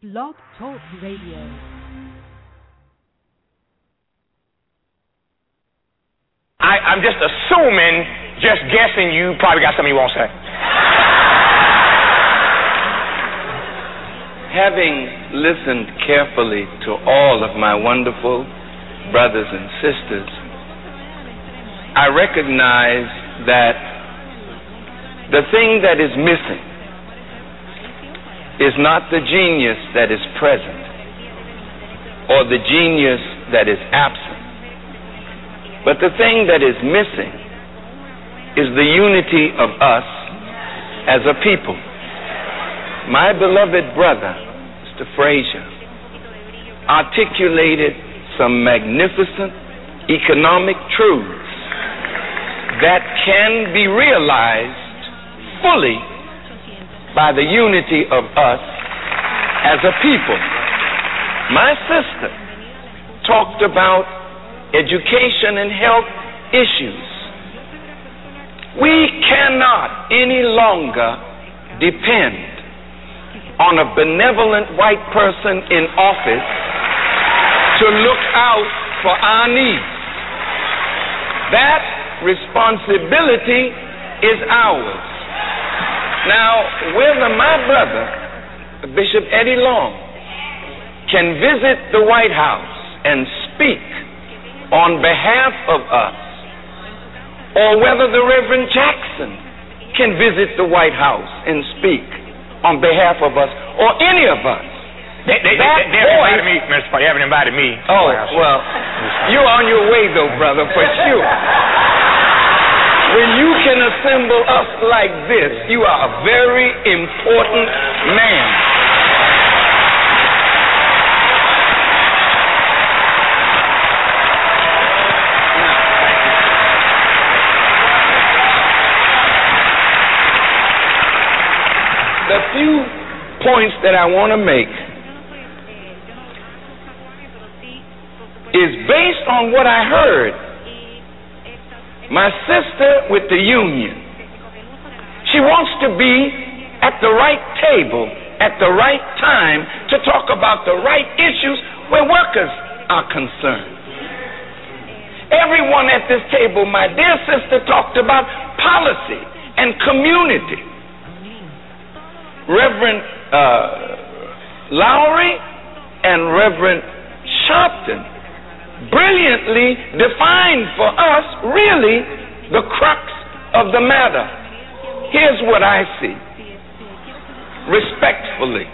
Blog Talk Radio. I'm just assuming, just guessing, you probably got something you won't say. Having listened carefully to all of my wonderful brothers and sisters, I recognize that the thing that is missing is not the genius that is present or the genius that is absent, but the thing that is missing is the unity of us as a people. My beloved brother, Mr. Frazier, articulated some magnificent economic truths that can be realized fully by the unity of us as a people. My sister talked about education and health issues. We cannot any longer depend on a benevolent white person in office to look out for our needs. That responsibility is ours. Now, whether my brother, Bishop Eddie Long, can visit the White House and speak on behalf of us, or whether the Reverend Jackson can visit the White House and speak on behalf of us, or any of us, They haven't invited me, Mr. They haven't invited me. Oh, well, you're on your way, though, brother, for sure. When you can assemble us like this, you are a very important man. The few points that I want to make is based on what I heard. My sister with the union, she wants to be at the right table at the right time to talk about the right issues where workers are concerned. Everyone at this table, my dear sister, talked about policy and community. Reverend Lowry and Reverend Sharpton brilliantly defined for us really the crux of the matter. Here's what I see. Respectfully,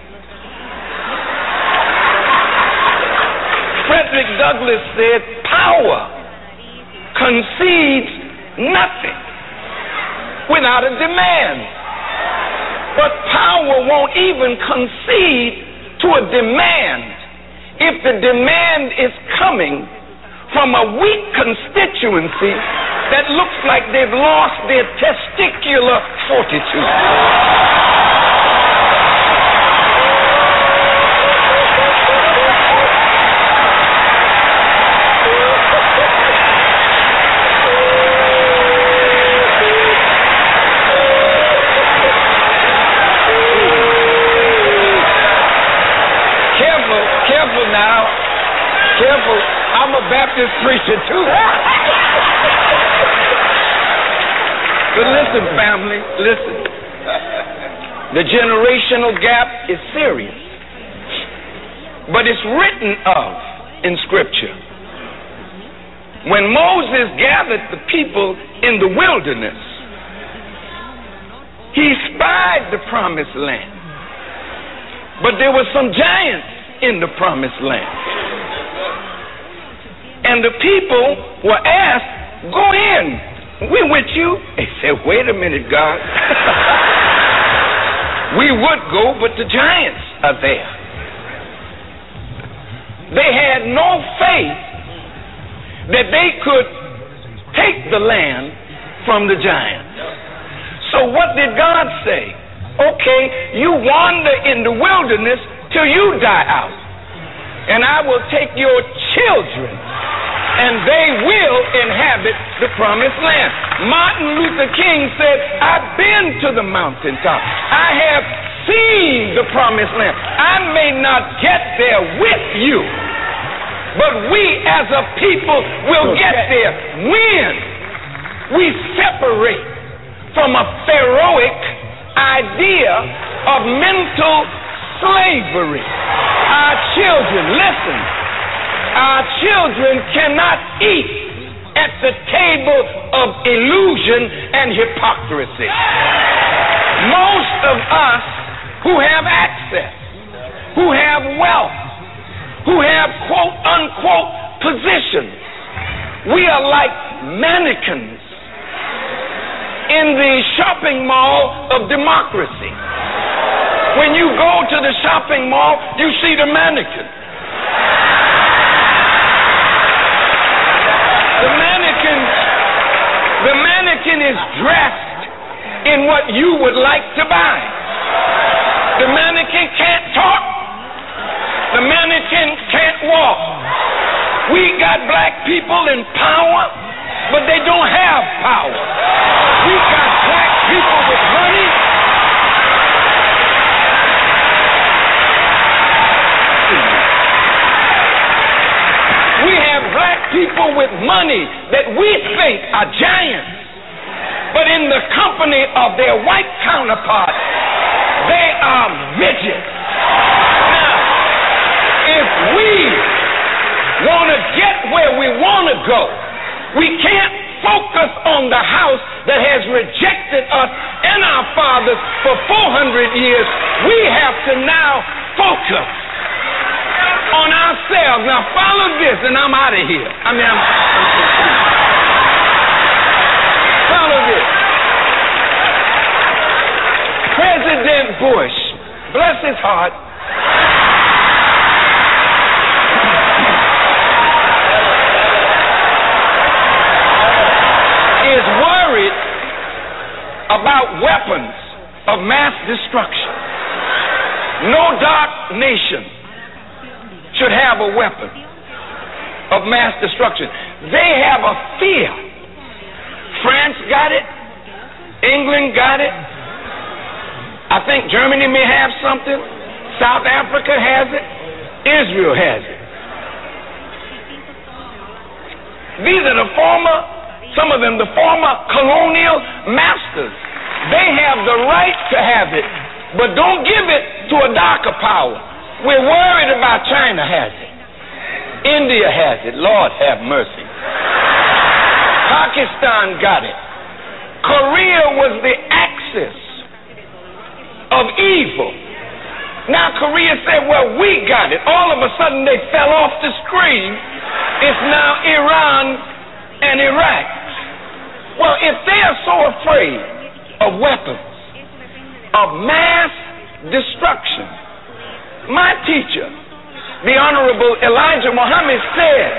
Frederick Douglass said, power concedes nothing without a demand. But power won't even concede to a demand if the demand is coming from a weak constituency that looks like they've lost their testicular fortitude. Careful now. Careful. I'm a Baptist preacher too. But listen, family, listen. The generational gap is serious. But it's written of in Scripture. When Moses gathered the people in the wilderness, he spied the promised land. But there were some giants in the promised land. And the people were asked, go in, we're with you. They said, wait a minute, God. We would go, but the giants are there. They had no faith that they could take the land from the giants. So what did God say? Okay, you wander in the wilderness till you die out, and I will take your children, and they will inhabit the promised land. Martin Luther King said, I've been to the mountaintop. I have seen the promised land. I may not get there with you, but we as a people will get there when we separate from a Pharaohic idea of mental slavery. Our children, listen, our children cannot eat at the table of illusion and hypocrisy. Most of us who have access, who have wealth, who have quote unquote positions, we are like mannequins in the shopping mall of democracy. When you go to the shopping mall, you see the mannequin. The mannequin is dressed in what you would like to buy. The mannequin can't talk. The mannequin can't walk. We got black people in power, but they don't have power. We got black people with money. We have black people with money that we think are giants, but in the company of their white counterparts, they are midgets. Now, if we want to get where we want to go, we can't focus on the house that has rejected us and our fathers for 400 years. We have to now focus on ourselves. Now follow this, and I'm out of here. Follow this. President Bush, bless his heart, is worried about weapons of mass destruction. No dark nation should have a weapon of mass destruction. They have a fear. France got it. England got it. I think Germany may have something. South Africa has it. Israel has it. These are some of them, the former colonial masters. They have the right to have it, but don't give it to a darker power. We're worried about China has it. India has it. Lord have mercy. Pakistan got it. Korea was the axis of evil. Now Korea said, well, we got it. All of a sudden they fell off the screen. It's now Iran and Iraq. Well, if they are so afraid of weapons of mass destruction, my teacher, the Honorable Elijah Muhammad, said,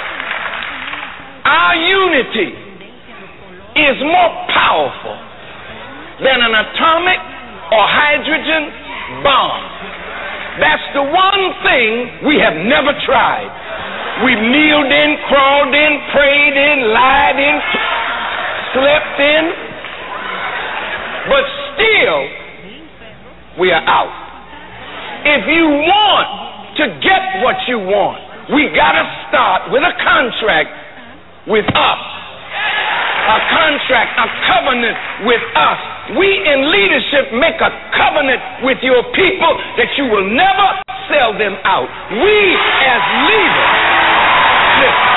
our unity is more powerful than an atomic or hydrogen bomb. That's the one thing we have never tried. We've kneeled in, crawled in, prayed in, lied in, slept in, but still we are out. If you want to get what you want, we got to start with a contract with us. A contract, a covenant with us. We in leadership make a covenant with your people that you will never sell them out. We as leaders, listen.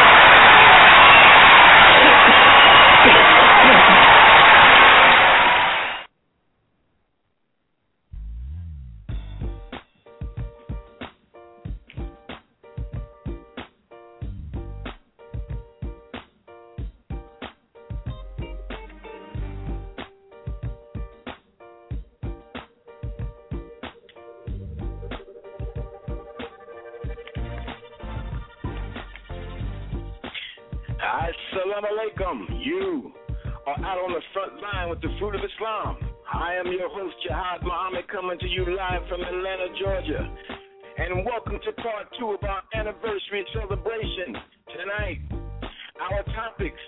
Assalamu alaikum. You are out on the front line with the fruit of Islam. I am your host, Jihad Muhammad, coming to you live from Atlanta, Georgia. And welcome to part 2 of our anniversary celebration. Tonight, our topics,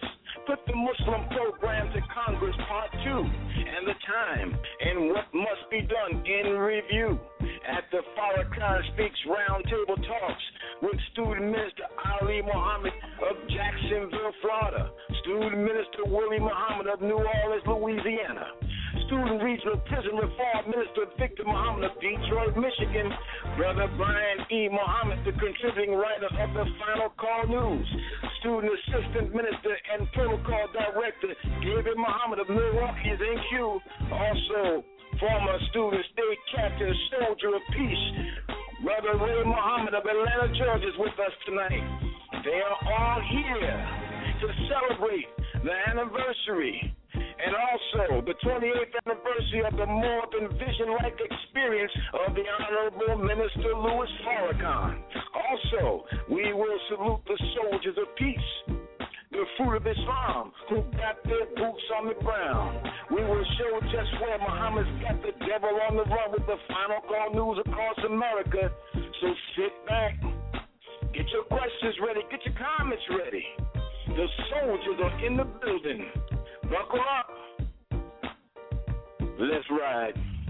Put the Muslim program to Congress, Part 2, and the time, and what must be done in review. At the Farrakhan Speaks Roundtable Talks with Student Minister Ali Muhammad of Jacksonville, Florida, Student Minister Willie Muhammad of New Orleans, Louisiana, Student Regional Prison Reform Minister Victor Muhammad of Detroit, Michigan, Brother Brian E. Muhammad, the contributing writer of the Final Call News, Student Assistant Minister and Protocol Director David Muhammad of Milwaukee is in queue. Also, former student state captain, soldier of peace, Brother Ray Muhammad of Atlanta, Georgia is with us tonight. They are all here to celebrate the anniversary and also the 28th anniversary of the More Than Vision-like experience of the Honorable Minister Louis Farrakhan. Also, we will salute the soldiers of peace, the fruit of Islam, who got their boots on the ground. We will show just where Muhammad's got the devil on the run with the Final Call News across America. So sit back, get your questions ready, get your comments ready. The soldiers are in the building. Buckle up. Let's ride.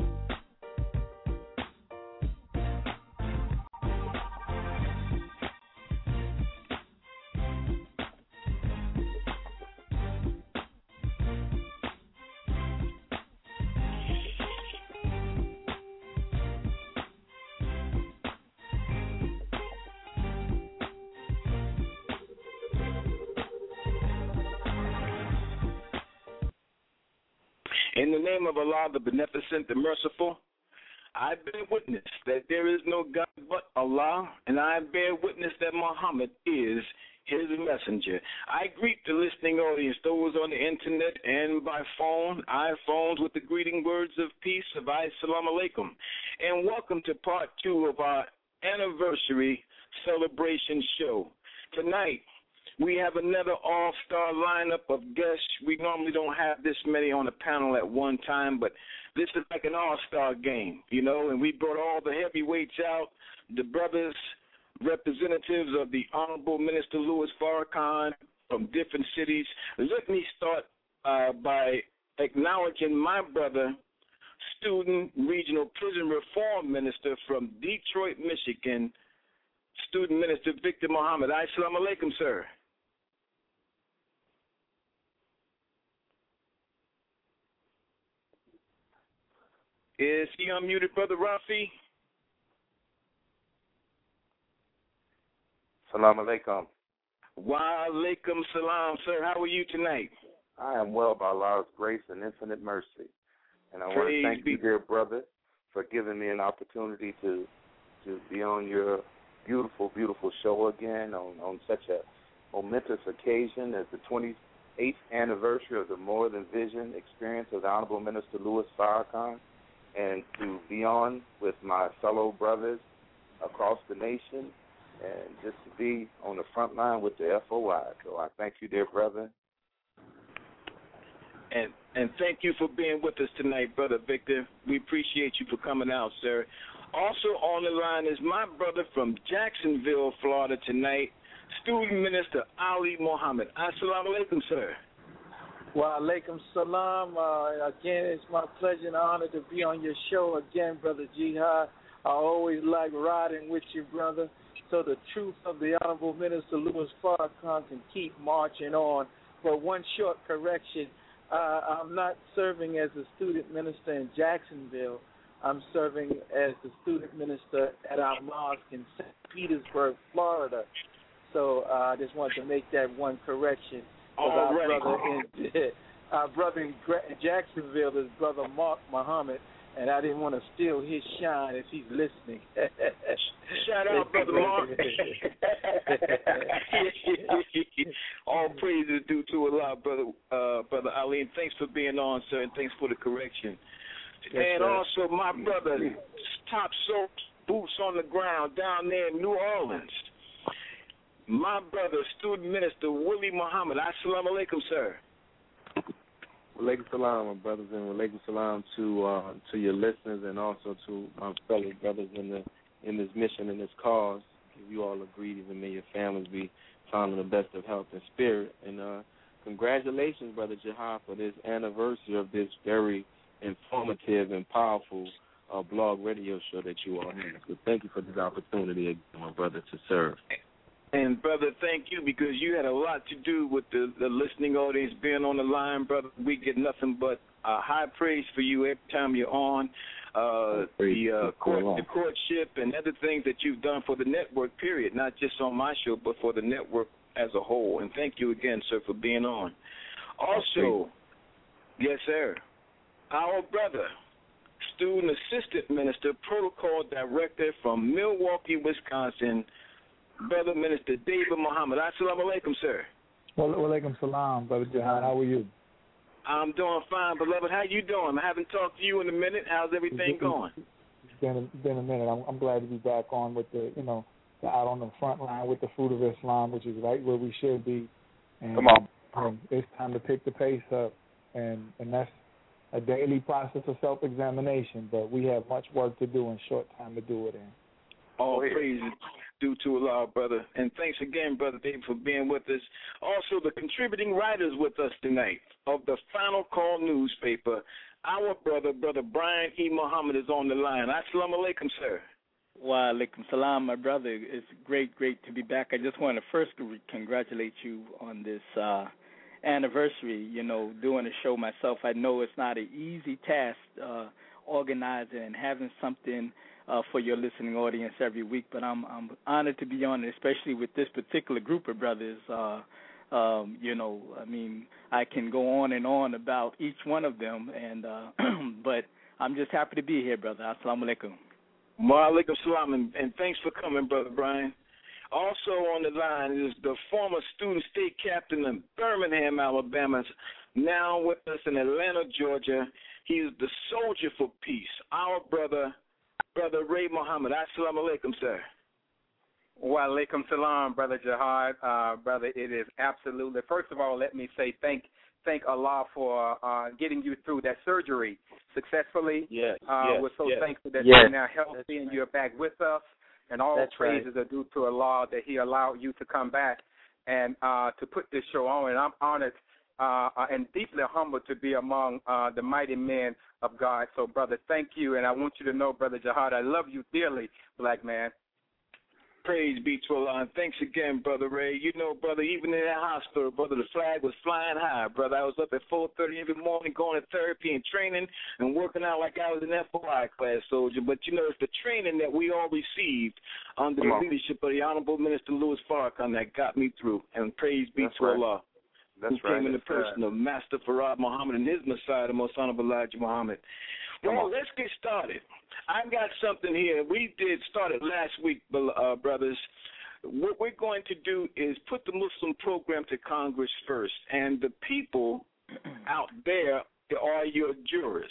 In the name of Allah, the Beneficent, the Merciful, I bear witness that there is no God but Allah, and I bear witness that Muhammad is his messenger. I greet the listening audience, those on the internet and by phone, iPhones, with the greeting words of peace of Assalamu alaikum, and welcome to part 2 of our anniversary celebration show. Tonight, we have another all-star lineup of guests. We normally don't have this many on the panel at one time, but this is like an all-star game, you know, and we brought all the heavyweights out, the brothers, representatives of the Honorable Minister Louis Farrakhan from different cities. Let me start by acknowledging my brother, Student Regional Prison Reform Minister from Detroit, Michigan, Student Minister Victor Muhammad. Assalamu alaikum, sir. Is he unmuted, Brother Rafi? Salam alaikum. Wa alaikum salam, sir. How are you tonight? I am well by Allah's grace and infinite mercy. And I want to thank you, dear brother, for giving me an opportunity to be on your beautiful, beautiful show again on such a momentous occasion as the 28th anniversary of the More Than Vision experience of the Honorable Minister Louis Farrakhan, and to be on with my fellow brothers across the nation and just to be on the front line with the FOI. So I thank you, dear brother. And thank you for being with us tonight, Brother Victor. We appreciate you for coming out, sir. Also on the line is my brother from Jacksonville, Florida tonight, Student Minister Ali Muhammad. Assalamu alaikum, sir. Wa alaikum salam. Again, it's my pleasure and honor to be on your show again, Brother Jihad. I always like riding with you, brother, so the truth of the Honorable Minister Louis Farrakhan can keep marching on. But one short correction, I'm not serving as a student minister in Jacksonville. I'm serving as the student minister at our mosque in St. Petersburg, Florida. So I just wanted to make that one correction. Our brother in Jacksonville is Brother Mark Muhammad, and I didn't want to steal his shine if he's listening. Shout out, Brother Mark. All praises due to Allah, Brother Ali, and thanks for being on, sir, and thanks for the correction. Yes, and sir. Also, my brother, top soap, boots on the ground down there in New Orleans. My brother, Student Minister Willie Muhammad. Assalamu alaikum, sir. Walaikum salam, my brothers, and walaikum salam to your listeners and also to my fellow brothers in this mission and this cause. If you all agree, and may your families be found in the best of health and spirit. And congratulations, Brother Jihad, for this anniversary of this very informative and powerful blog radio show that you all have. So thank you for this opportunity again, my brother, to serve. And, brother, thank you, because you had a lot to do with the listening audience being on the line, brother. We get nothing but high praise for you every time you're on. The courtship and other things that you've done for the network, period, not just on my show, but for the network as a whole. And thank you again, sir, for being on. Also, yes, sir, our brother, student assistant minister, protocol director from Milwaukee, Wisconsin, Brother Minister David Muhammad. Assalamu alaikum, sir. Wa alaikum salam, Brother Jihad. How are you? I'm doing fine, beloved. How you doing? I haven't talked to you in a minute. How's everything going? It's been a minute. I'm glad to be back on with out on the front line with the Fruit of Islam, which is right where we should be. And, come on. And it's time to pick the pace up, and that's a daily process of self-examination, but we have much work to do and short time to do it in. All praise due to Allah, brother. And thanks again, Brother David, for being with us. Also, the contributing writers with us tonight of the Final Call newspaper, our brother, Brother Brian E. Muhammad, is on the line. Assalamu alaikum, sir. Wa alaikum salam, my brother. It's great to be back. I just want to first congratulate you on this anniversary, doing a show myself. I know it's not an easy task organizing and having something for your listening audience every week, but I'm honored to be on it, especially with this particular group of brothers. I can go on and on about each one of them, and but I'm just happy to be here, brother. Assalamu alaikum. Wa alaikum salam, and thanks for coming, Brother Brian. Also on the line is the former student state captain of Birmingham, Alabama, now with us in Atlanta, Georgia. He is the soldier for peace, our brother Ray Muhammad. Assalamu alaikum, sir. Wa alaikum salam, Brother Jihad. Brother, it is absolutely. First of all, let me say thank Allah for getting you through that surgery successfully. Yes. We're so thankful that you're now healthy and you're back with us. And all praises are due to Allah that He allowed you to come back and to put this show on. And I'm honored and deeply humbled to be among the mighty men of God. So, brother, thank you. And I want you to know, Brother Jihad, I love you dearly, black man. Praise be to Allah. And thanks again, Brother Ray. Brother, even in that hospital, brother, the flag was flying high, brother. I was up at 4:30 every morning going to therapy and training and working out like I was an FOI class soldier. But, it's the training that we all received under the leadership of the Honorable Minister Louis Farrakhan that got me through. And praise be to Allah. Who came in the person of Master Farad Muhammad and his Messiah, the Most Honorable Elijah Muhammad. Well, let's get started. I've got something here. We started last week, brothers. What we're going to do is put the Muslim program to Congress first, and the people out there are your jurors.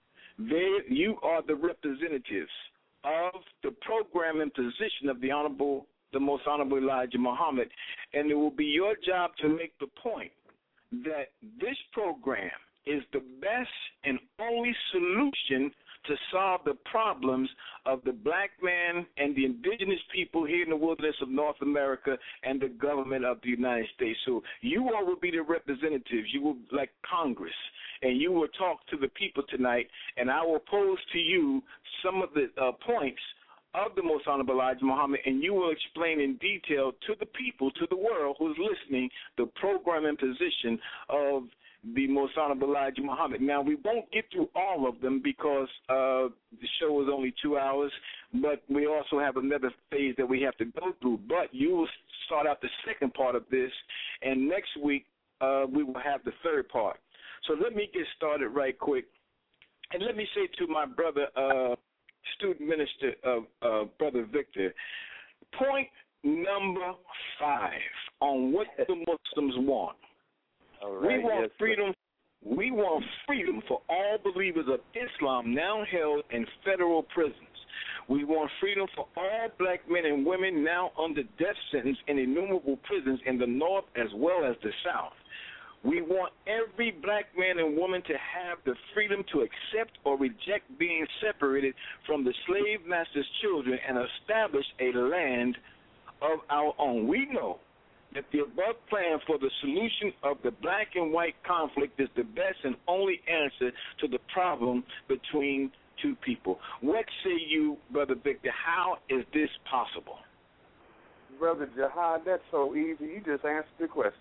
You are the representatives of the program and position of the Most Honorable Elijah Muhammad, and it will be your job to make the point that this program is the best and only solution to solve the problems of the black man and the indigenous people here in the wilderness of North America and the government of the United States. So you all will be the representatives. You will, like Congress, and you will talk to the people tonight, and I will pose to you some of the points of the Most Honorable Elijah Muhammad, and you will explain in detail to the people, to the world who's listening, the program and position of the Most Honorable Elijah Muhammad. Now, we won't get through all of them because the show is only 2 hours, but we also have another phase that we have to go through. But you will start out the second part of this, and next week we will have the third part. So let me get started right quick, and let me say to my brother, student minister, Brother Victor, point number 5 on what the Muslims want. Right, we want freedom. We want freedom for all believers of Islam now held in federal prisons. We want freedom for all black men and women now under death sentence in innumerable prisons in the North as well as the South. We want every black man and woman to have the freedom to accept or reject being separated from the slave master's children and establish a land of our own. We know that the above plan for the solution of the black and white conflict is the best and only answer to the problem between two people. What say you, Brother Victor? How is this possible? Brother Jihad, that's so easy. You just answered the question.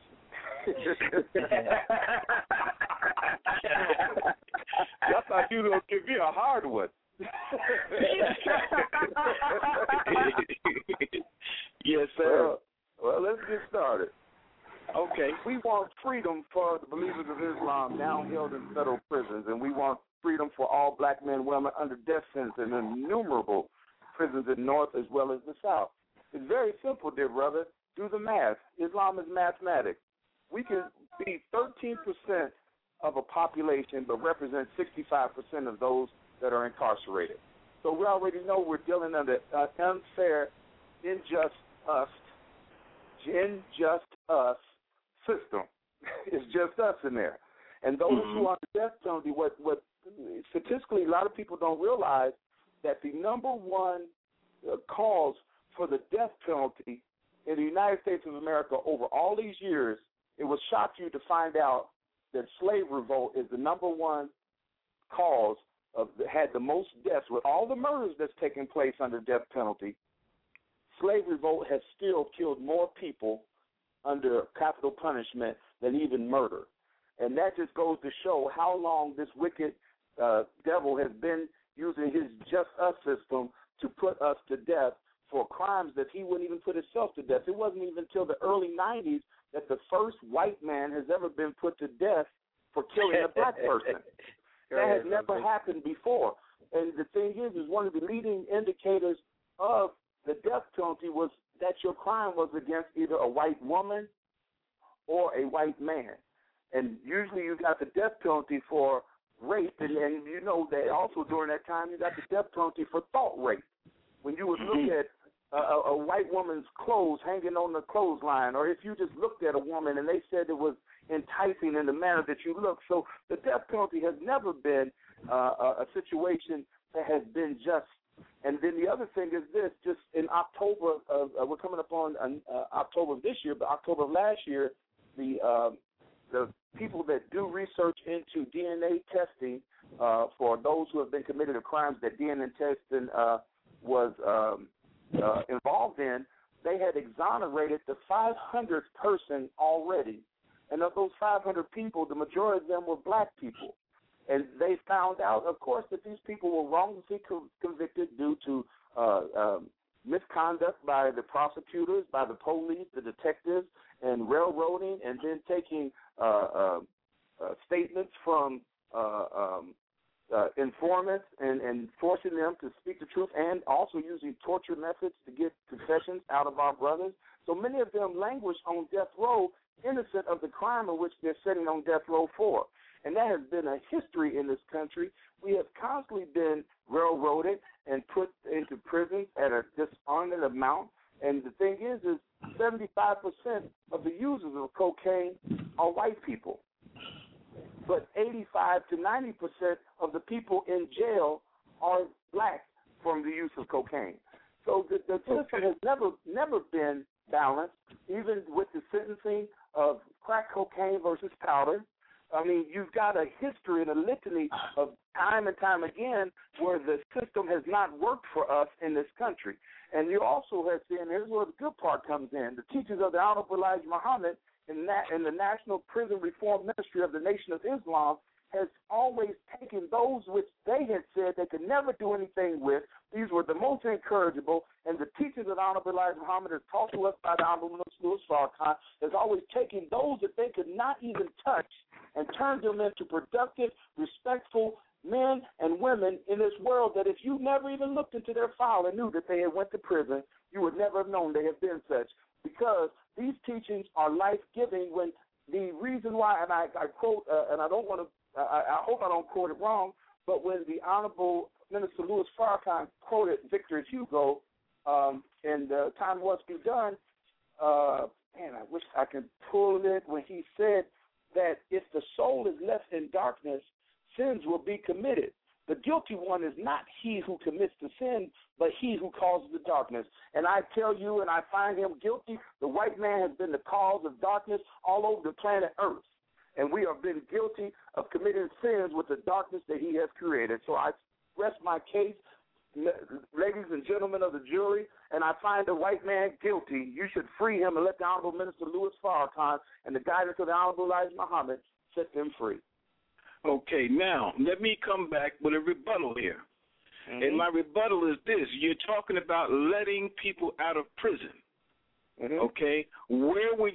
I thought you were going to give me a hard one. Yes, sir. Well, let's get started. Okay. We want freedom for the believers of Islam now held in federal prisons, and we want freedom for all black men and women under death sentence in innumerable prisons in the North as well as the South. It's very simple, dear brother. Do the math. Islam is mathematics. We can be 13% of a population but represent 65% of those that are incarcerated. So we already know we're dealing under an unfair, unjust us system. It's just us in there. And those who are on the death penalty, what statistically a lot of people don't realize that the number one cause for the death penalty in the United States of America over all these years, it will shock you to find out that slave revolt is the number one cause of had the most deaths. With all the murders that's taking place under death penalty, slave revolt has still killed more people under capital punishment than even murder. And that just goes to show how long this wicked devil has been using his just us system to put us to death for crimes that he wouldn't even put himself to death. It wasn't even until the early 90s that the first white man has ever been put to death for killing a black person. That has never happened before. And the thing is one of the leading indicators of the death penalty was that your crime was against either a white woman or a white man. And usually you got the death penalty for rape, and you know that also during that time you got the death penalty for thought rape. When you would look at a white woman's clothes hanging on the clothesline, or if you just looked at a woman and they said it was enticing in the manner that you look. So the death penalty has never been a situation that has been just. And then the other thing is this, just in October of, we're coming up on October of this year, but October of last year, the people that do research into DNA testing for those who have been committed to crimes that DNA testing was involved in, they had exonerated the 500th person already. And of those 500 people, the majority of them were black people. And they found out, of course, that these people were wrongfully convicted due to misconduct by the prosecutors, by the police, the detectives, and railroading, and then taking statements from informants and forcing them to speak the truth, and also using torture methods to get confessions out of our brothers. So many of them languish on death row, innocent of the crime in which they're sitting on death row for. And that has been a history in this country. We have constantly been railroaded and put into prisons at a dishonored amount. And the thing is 75% of the users of cocaine are white people. But 85 to 90% of the people in jail are black from the use of cocaine. So the system has never been balanced, even with the sentencing of crack cocaine versus powder. I mean, you've got a history and a litany of time and time again where the system has not worked for us in this country. And you also have seen, here's where the good part comes in, the teachings of the Honorable Elijah Muhammad in the National Prison Reform Ministry of the Nation of Islam has always taken those which they had said they could never do anything with. These were the most incorrigible, and the teachings of the Honorable Elijah Muhammad as taught to us by the Honorable Louis Farrakhan has always taken those that they could not even touch and turned them into productive, respectful men and women in this world that if you never even looked into their file and knew that they had went to prison, you would never have known they had been such, because these teachings are life-giving. When the reason why, and I quote, and I don't want to, I hope I don't quote it wrong, but when the Honorable Minister Louis Farrakhan quoted Victor Hugo in Time Must Be Done, man, I wish I could pull it, when he said that if the soul is left in darkness, sins will be committed. The guilty one is not he who commits the sin, but he who causes the darkness. And I tell you, and I find him guilty, the white man has been the cause of darkness all over the planet Earth. And we have been guilty of committing sins with the darkness that he has created. So I rest my case, ladies and gentlemen of the jury, and I find the white man guilty. You should free him and let the Honorable Minister Louis Farrakhan and the guidance of the Honorable Elijah Muhammad set them free. Okay, now let me come back with a rebuttal here. Mm-hmm. And my rebuttal is this. You're talking about letting people out of prison. Mm-hmm. Okay, where would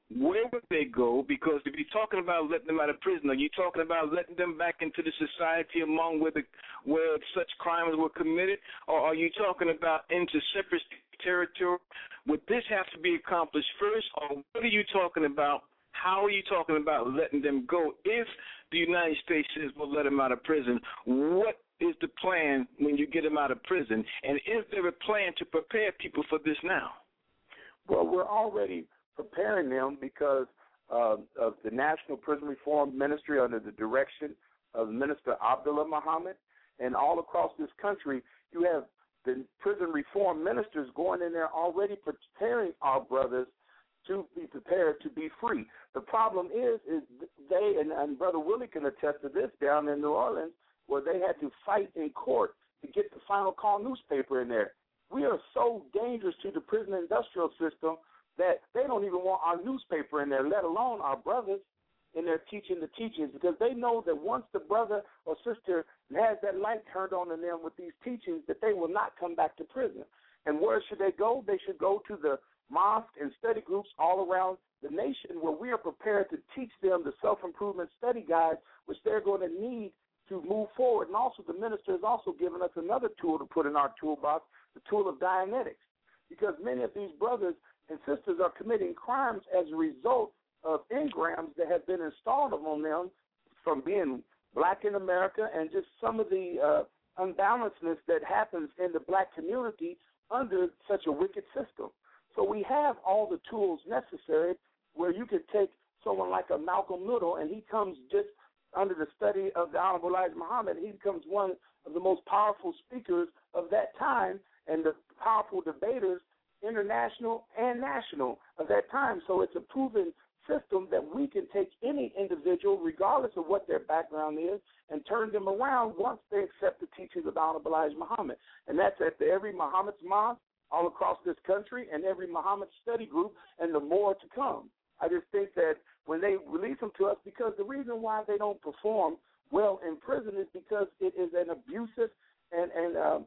they go? Because if you're talking about letting them out of prison, are you talking about letting them back into the society among where such crimes were committed, or are you talking about into separate territory? Would this have to be accomplished first, or what are you talking about? How are you talking about letting them go? If the United States says we'll let them out of prison, what is the plan when you get them out of prison? And is there a plan to prepare people for this now? Well, we're already preparing them because of the National Prison Reform Ministry under the direction of Minister Abdullah Muhammad. And all across this country, you have the prison reform ministers going in there already preparing our brothers to be prepared to be free. The problem is they, and Brother Willie can attest to this down in New Orleans, where they had to fight in court to get the Final Call newspaper in there. We are so dangerous to the prison industrial system that they don't even want our newspaper in there, let alone our brothers in there teaching the teachings, because they know that once the brother or sister has that light turned on in them with these teachings, that they will not come back to prison. And where should they go? They should go to the mosque and study groups all around the nation where we are prepared to teach them the self-improvement study guides, which they're going to need to move forward. And also the minister has also given us another tool to put in our toolbox, the tool of Dianetics, because many of these brothers and sisters are committing crimes as a result of engrams that have been installed on them from being black in America and just some of the unbalancedness that happens in the black community under such a wicked system. So we have all the tools necessary where you could take someone like a Malcolm Little, and he comes just under the study of the Honorable Elijah Muhammad. He becomes one of the most powerful speakers of that time and the powerful debaters, international and national, of that time. So it's a proven system that we can take any individual, regardless of what their background is, and turn them around once they accept the teachings of the Honorable Elijah Muhammad. And that's at every Muhammad's mosque all across this country and every Muhammad study group, and the more to come. I just think that when they release them to us, because the reason why they don't perform well in prison is because it is an abusive and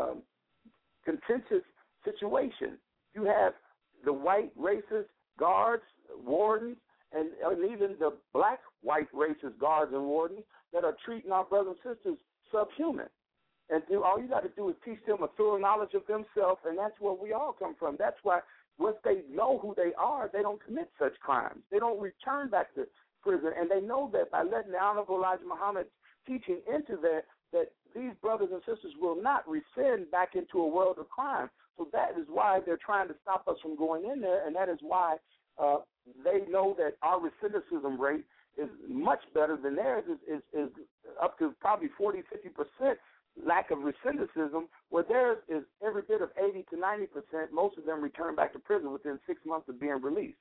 contentious situation. You have the white racist guards, wardens, and even the black white racist guards and wardens that are treating our brothers and sisters subhuman. And all you got to do is teach them a thorough knowledge of themselves, and that's where we all come from. That's why once they know who they are, they don't commit such crimes. They don't return back to prison, and they know that by letting the Honorable Elijah Muhammad's teaching into that these brothers and sisters will not rescind back into a world of crime. So that is why they're trying to stop us from going in there, and that is why they know that our recidivism rate is much better than theirs, is up to probably 40-50%. Lack of recidivism, where theirs is every bit of 80 to 90%. Most of them return back to prison within 6 months of being released.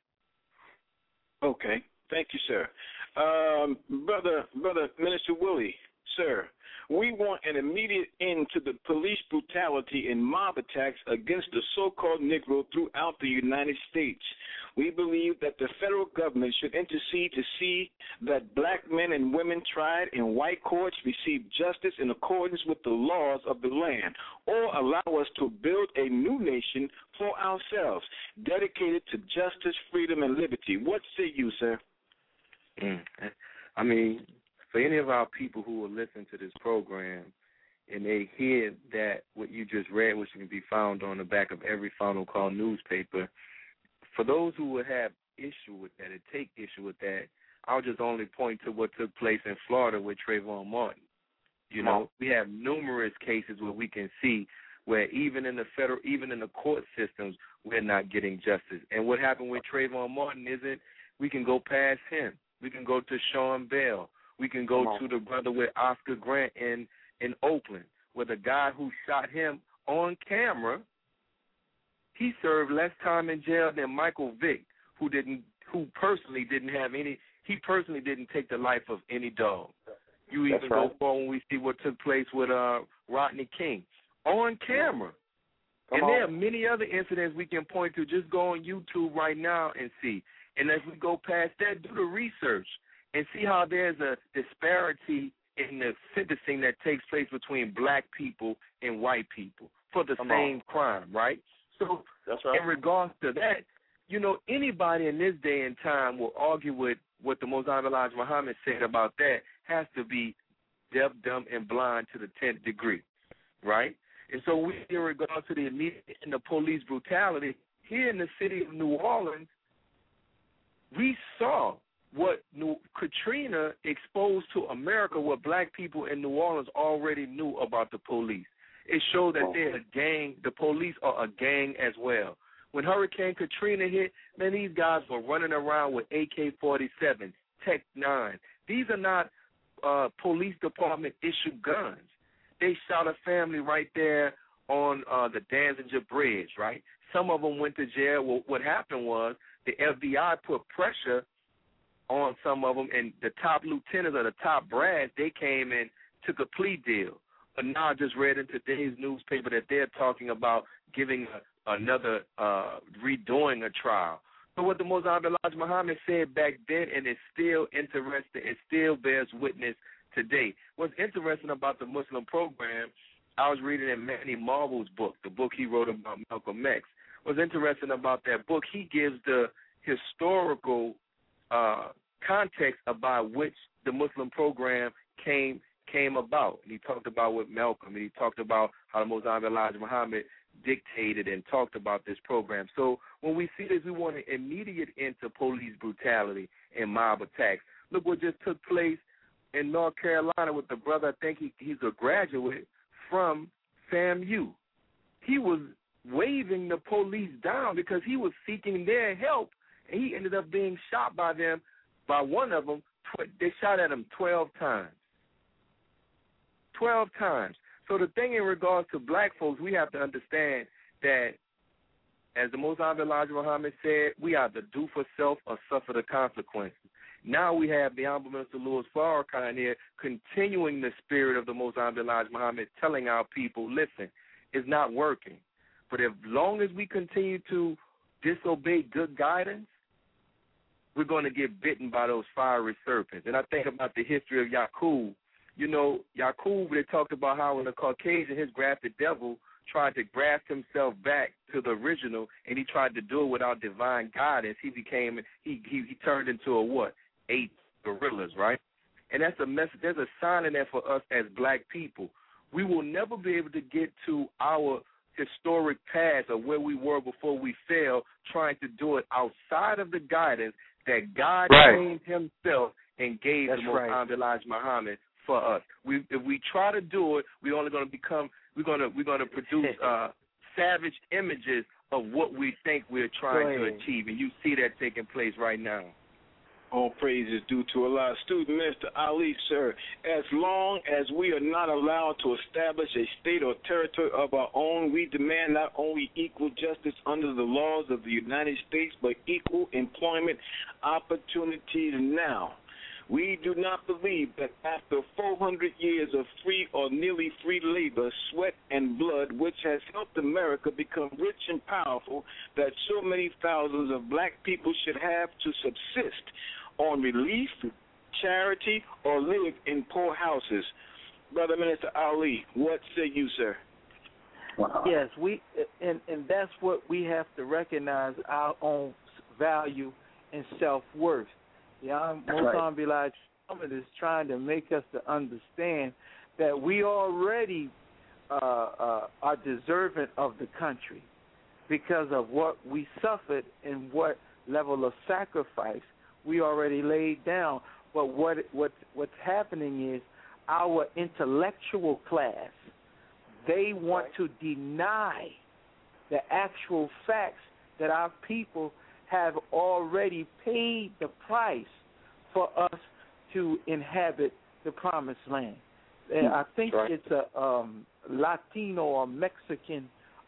Okay, thank you, sir. Brother Minister Willie, sir, we want an immediate end to the police brutality and mob attacks against the so-called Negro throughout the United States. We believe that the federal government should intercede to see that black men and women tried in white courts receive justice in accordance with the laws of the land, or allow us to build a new nation for ourselves, dedicated to justice, freedom, and liberty. What say you, sir? I mean, for any of our people who will listen to this program and they hear that what you just read, which can be found on the back of every Final Call newspaper, for those who would have issue with that and take issue with that, I'll just only point to what took place in Florida with Trayvon Martin. You know, we have numerous cases where we can see where even in the court systems, we're not getting justice. And what happened with Trayvon Martin isn't, we can go past him. We can go to Sean Bell. We can go to the brother with Oscar Grant in in Oakland, where the guy who shot him on camera, he served less time in jail than Michael Vick, who personally didn't take the life of any dog. You even go far when we see what took place with Rodney King on camera. There are many other incidents we can point to. Just go on YouTube right now and see. And as we go past that, do the research and see how there's a disparity in the sentencing that takes place between black people and white people for the same crime, right? So in regards to that, you know, anybody in this day and time will argue with what the Mosai Elijah Muhammad said about that has to be deaf, dumb, and blind to the 10th degree, right? And so we, in regards to the immediate and the police brutality, here in the city of New Orleans, we saw what Katrina exposed to America, what black people in New Orleans already knew about the police. It showed that they're a gang. The police are a gang as well. When Hurricane Katrina hit, man, these guys were running around with AK-47s, Tech-9. These are not police department issued guns. They shot a family right there on the Danziger Bridge, right? Some of them went to jail. Well, what happened was the FBI put pressure on some of them, and the top lieutenants or the top brass, they came and took a plea deal. But now I just read in today's newspaper that they're talking about giving another redoing a trial. So what the Mosai Elijah Muhammad said back then, and it's still interesting, it still bears witness today. What's interesting about the Muslim program, I was reading in Manny Marvel's book, the book he wrote about Malcolm X. What's interesting about that book, he gives the historical context about which the Muslim program came about. And he talked about with Malcolm, and he talked about how the Mosai Elijah Muhammad dictated and talked about this program. So when we see this, we want an immediate end to police brutality and mob attacks. Look what just took place in North Carolina with the brother, I think he's a graduate from FAMU. He was waving the police down because he was seeking their help, and he ended up being shot by them, by one of them. They shot at him 12 times. 12 times. So the thing in regards to black folks, we have to understand that, as the Mosai Elijah Muhammad said, we either do for self or suffer the consequences. Now we have the Honorable Minister Louis Farrakhan here continuing the spirit of the Mosai Elijah Muhammad, telling our people, listen, it's not working. But as long as we continue to disobey good guidance, we're going to get bitten by those fiery serpents. And I think about the history of Yaqub. You know, Yaqub, they talked about how when the Caucasian, his grafted devil, tried to graft himself back to the original, and he tried to do it without divine guidance. He turned into a what? 8 gorillas, right? And that's a message. There's a sign in there for us as black people. We will never be able to get to our historic past of where we were before we fell, trying to do it outside of the guidance that God trained himself and gave the Mosai Elijah Muhammad for us. If we try to do it, we're only going to produce savage images of what we think we're trying to achieve, and you see that taking place right now. All praise is due to Allah. Student Minister Ali, sir, as long as we are not allowed to establish a state or territory of our own, we demand not only equal justice under the laws of the United States, but equal employment opportunities now. We do not believe that after 400 years of free or nearly free labor, sweat, and blood, which has helped America become rich and powerful, that so many thousands of black people should have to subsist on relief, charity, or live in poor houses. Brother Minister Ali, what say you, sir? Wow. Yes, and that's what we have to recognize, our own value and self-worth. Mosai Elijah Muhammad is trying to make us to understand that we already are deserving of the country because of what we suffered and what level of sacrifice we already laid down. But what's happening is our intellectual class, they want to deny the actual facts that our people have already paid the price for us to inhabit the promised land. I think it's a Latino or Mexican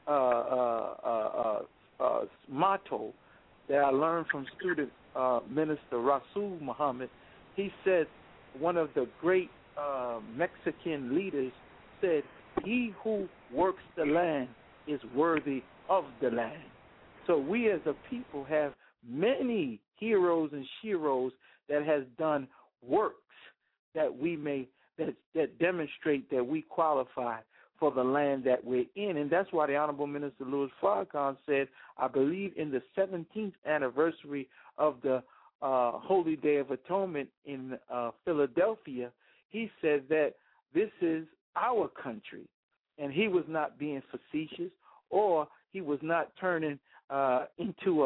motto that I learned from student Minister Rasul Muhammad. He said, one of the great Mexican leaders said, "He who works the land is worthy of the land." So we as a people have many heroes and sheroes that has done works that we may that demonstrate that we qualify for the land that we're in. And that's why the Honorable Minister Louis Farrakhan said, I believe in the 17th anniversary of the Holy Day of Atonement in Philadelphia, he said that this is our country. And he was not being facetious, or he was not turning into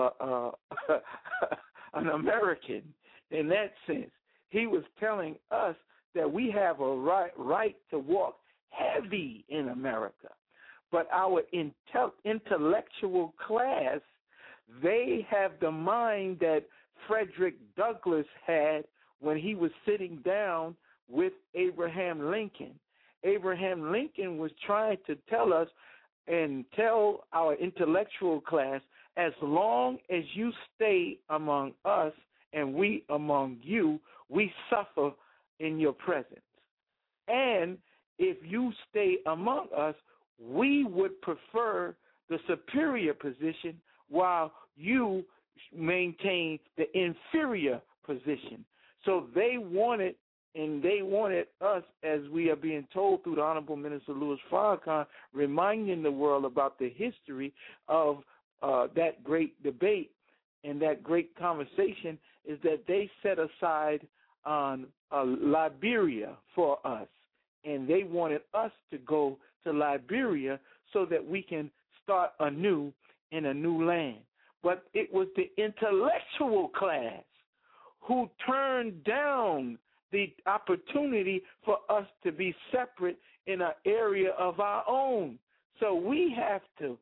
an American in that sense. He was telling us that we have a right to walk heavy in America. But our intellectual class, they have the mind that Frederick Douglass had when he was sitting down with Abraham Lincoln. Abraham Lincoln was trying to tell us and tell our intellectual class, as long as you stay among us and we among you, we suffer in your presence. And if you stay among us, we would prefer the superior position while you maintain the inferior position. So they wanted us, as we are being told through the Honorable Minister Louis Farrakhan, reminding the world about the history of that great debate and that great conversation, is that they set aside on Liberia for us. And they wanted us to go to Liberia so that we can start anew in a new land. But it was the intellectual class who turned down the opportunity for us to be separate in an area of our own. So we have to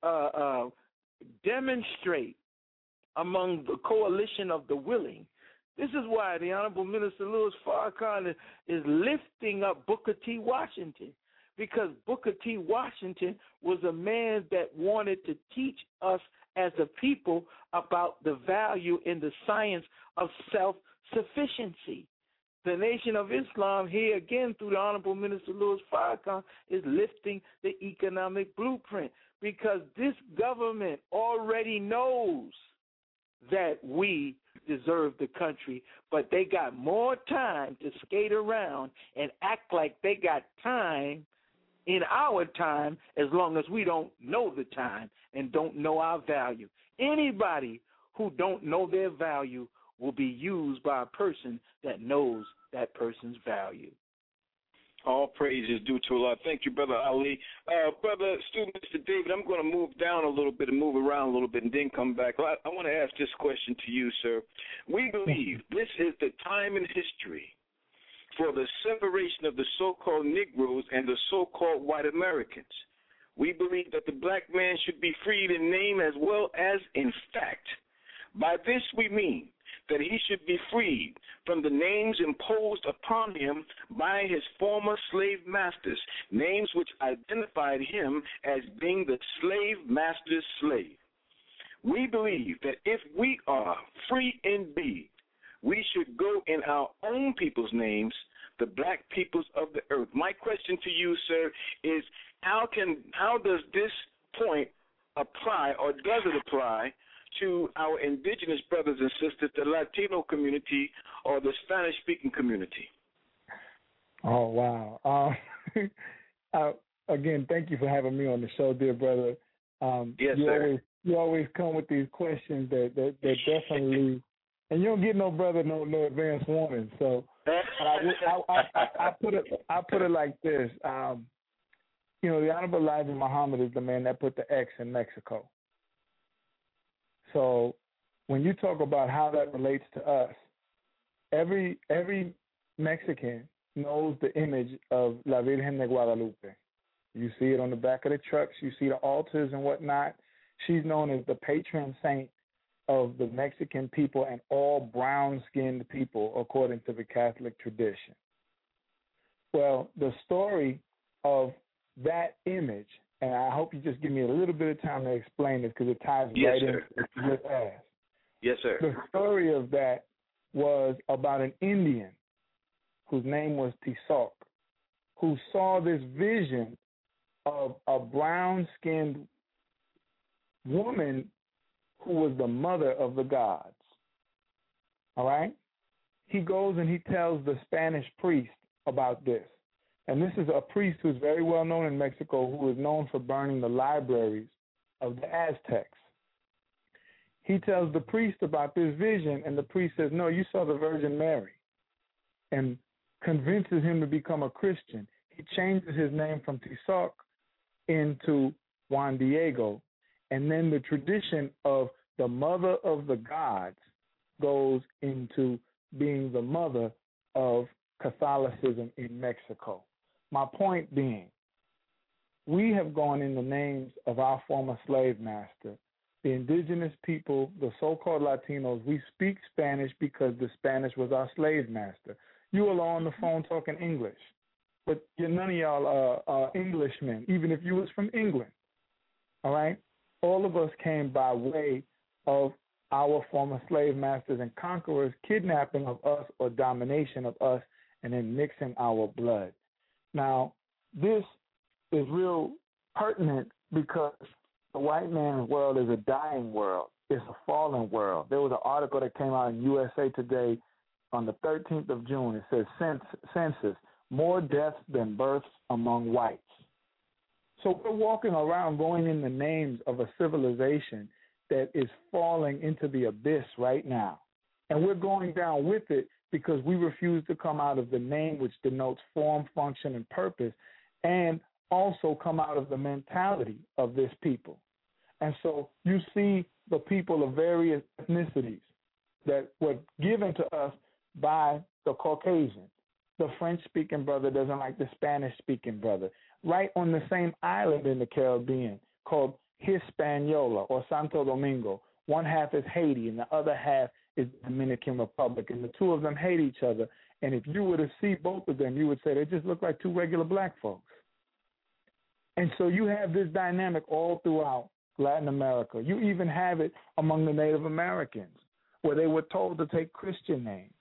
demonstrate among the coalition of the willing. This is why the Honorable Minister Louis Farrakhan is lifting up Booker T. Washington, because Booker T. Washington was a man that wanted to teach us as a people about the value in the science of self-sufficiency. The Nation of Islam, here again through the Honorable Minister Louis Farrakhan, is lifting the economic blueprint, because this government already knows that we deserve the country, but they got more time to skate around and act like they got time in our time, as long as we don't know the time and don't know our value. Anybody who don't know their value will be used by a person that knows that person's value. All praise is due to Allah. Thank you, Brother Ali. Brother student, Mr. David, I'm going to move down a little bit and move around a little bit and then come back. I want to ask this question to you, sir. We believe this is the time in history for the separation of the so-called Negroes and the so-called white Americans. We believe that the black man should be freed in name as well as in fact. By this we mean that he should be freed from the names imposed upon him by his former slave masters, names which identified him as being the slave master's slave. We believe that if we are free indeed, we should go in our own people's names, the black peoples of the earth. My question to you, sir, is how does this point apply, or does it apply to our indigenous brothers and sisters, the Latino community or the Spanish-speaking community? Oh, wow. Again, thank you for having me on the show, dear brother. Yes, sir. You always come with these questions that definitely, and you don't get no brother no advance warning. So I put it like this. The Honorable Elijah Muhammad is the man that put the X in Mexico. So when you talk about how that relates to us, every Mexican knows the image of La Virgen de Guadalupe. You see it on the back of the trucks. You see the altars and whatnot. She's known as the patron saint of the Mexican people and all brown-skinned people, according to the Catholic tradition. Well, the story of that image, and I hope you just give me a little bit of time to explain this because it ties right into what you just asked. Yes, sir. The story of that was about an Indian whose name was Tisauk, who saw this vision of a brown-skinned woman who was the mother of the gods. All right? He goes and he tells the Spanish priest about this. And this is a priest who's very well known in Mexico, who is known for burning the libraries of the Aztecs. He tells the priest about this vision, and the priest says, no, you saw the Virgin Mary, and convinces him to become a Christian. He changes his name from Tisauk into Juan Diego, and then the tradition of the mother of the gods goes into being the mother of Catholicism in Mexico. My point being, we have gone in the names of our former slave master, the indigenous people, the so-called Latinos. We speak Spanish because the Spanish was our slave master. You all are on the phone talking English, but none of y'all are Englishmen, even if you was from England. All right? All of us came by way of our former slave masters and conquerors kidnapping of us or domination of us and then mixing our blood. Now, this is real pertinent because the white man's world is a dying world. It's a fallen world. There was an article that came out in USA Today on the 13th of June. It says, census, more deaths than births among whites. So we're walking around going in the names of a civilization that is falling into the abyss right now. And we're going down with it because we refuse to come out of the name which denotes form, function, and purpose, and also come out of the mentality of this people. And so you see the people of various ethnicities that were given to us by the Caucasians. The French-speaking brother doesn't like the Spanish-speaking brother. Right on the same island in the Caribbean called Hispaniola or Santo Domingo, one half is Haiti and the other half is the Dominican Republic, and the two of them hate each other. And if you were to see both of them, you would say they just look like two regular black folks. And so you have this dynamic all throughout Latin America. You even have it among the Native Americans, where they were told to take Christian names.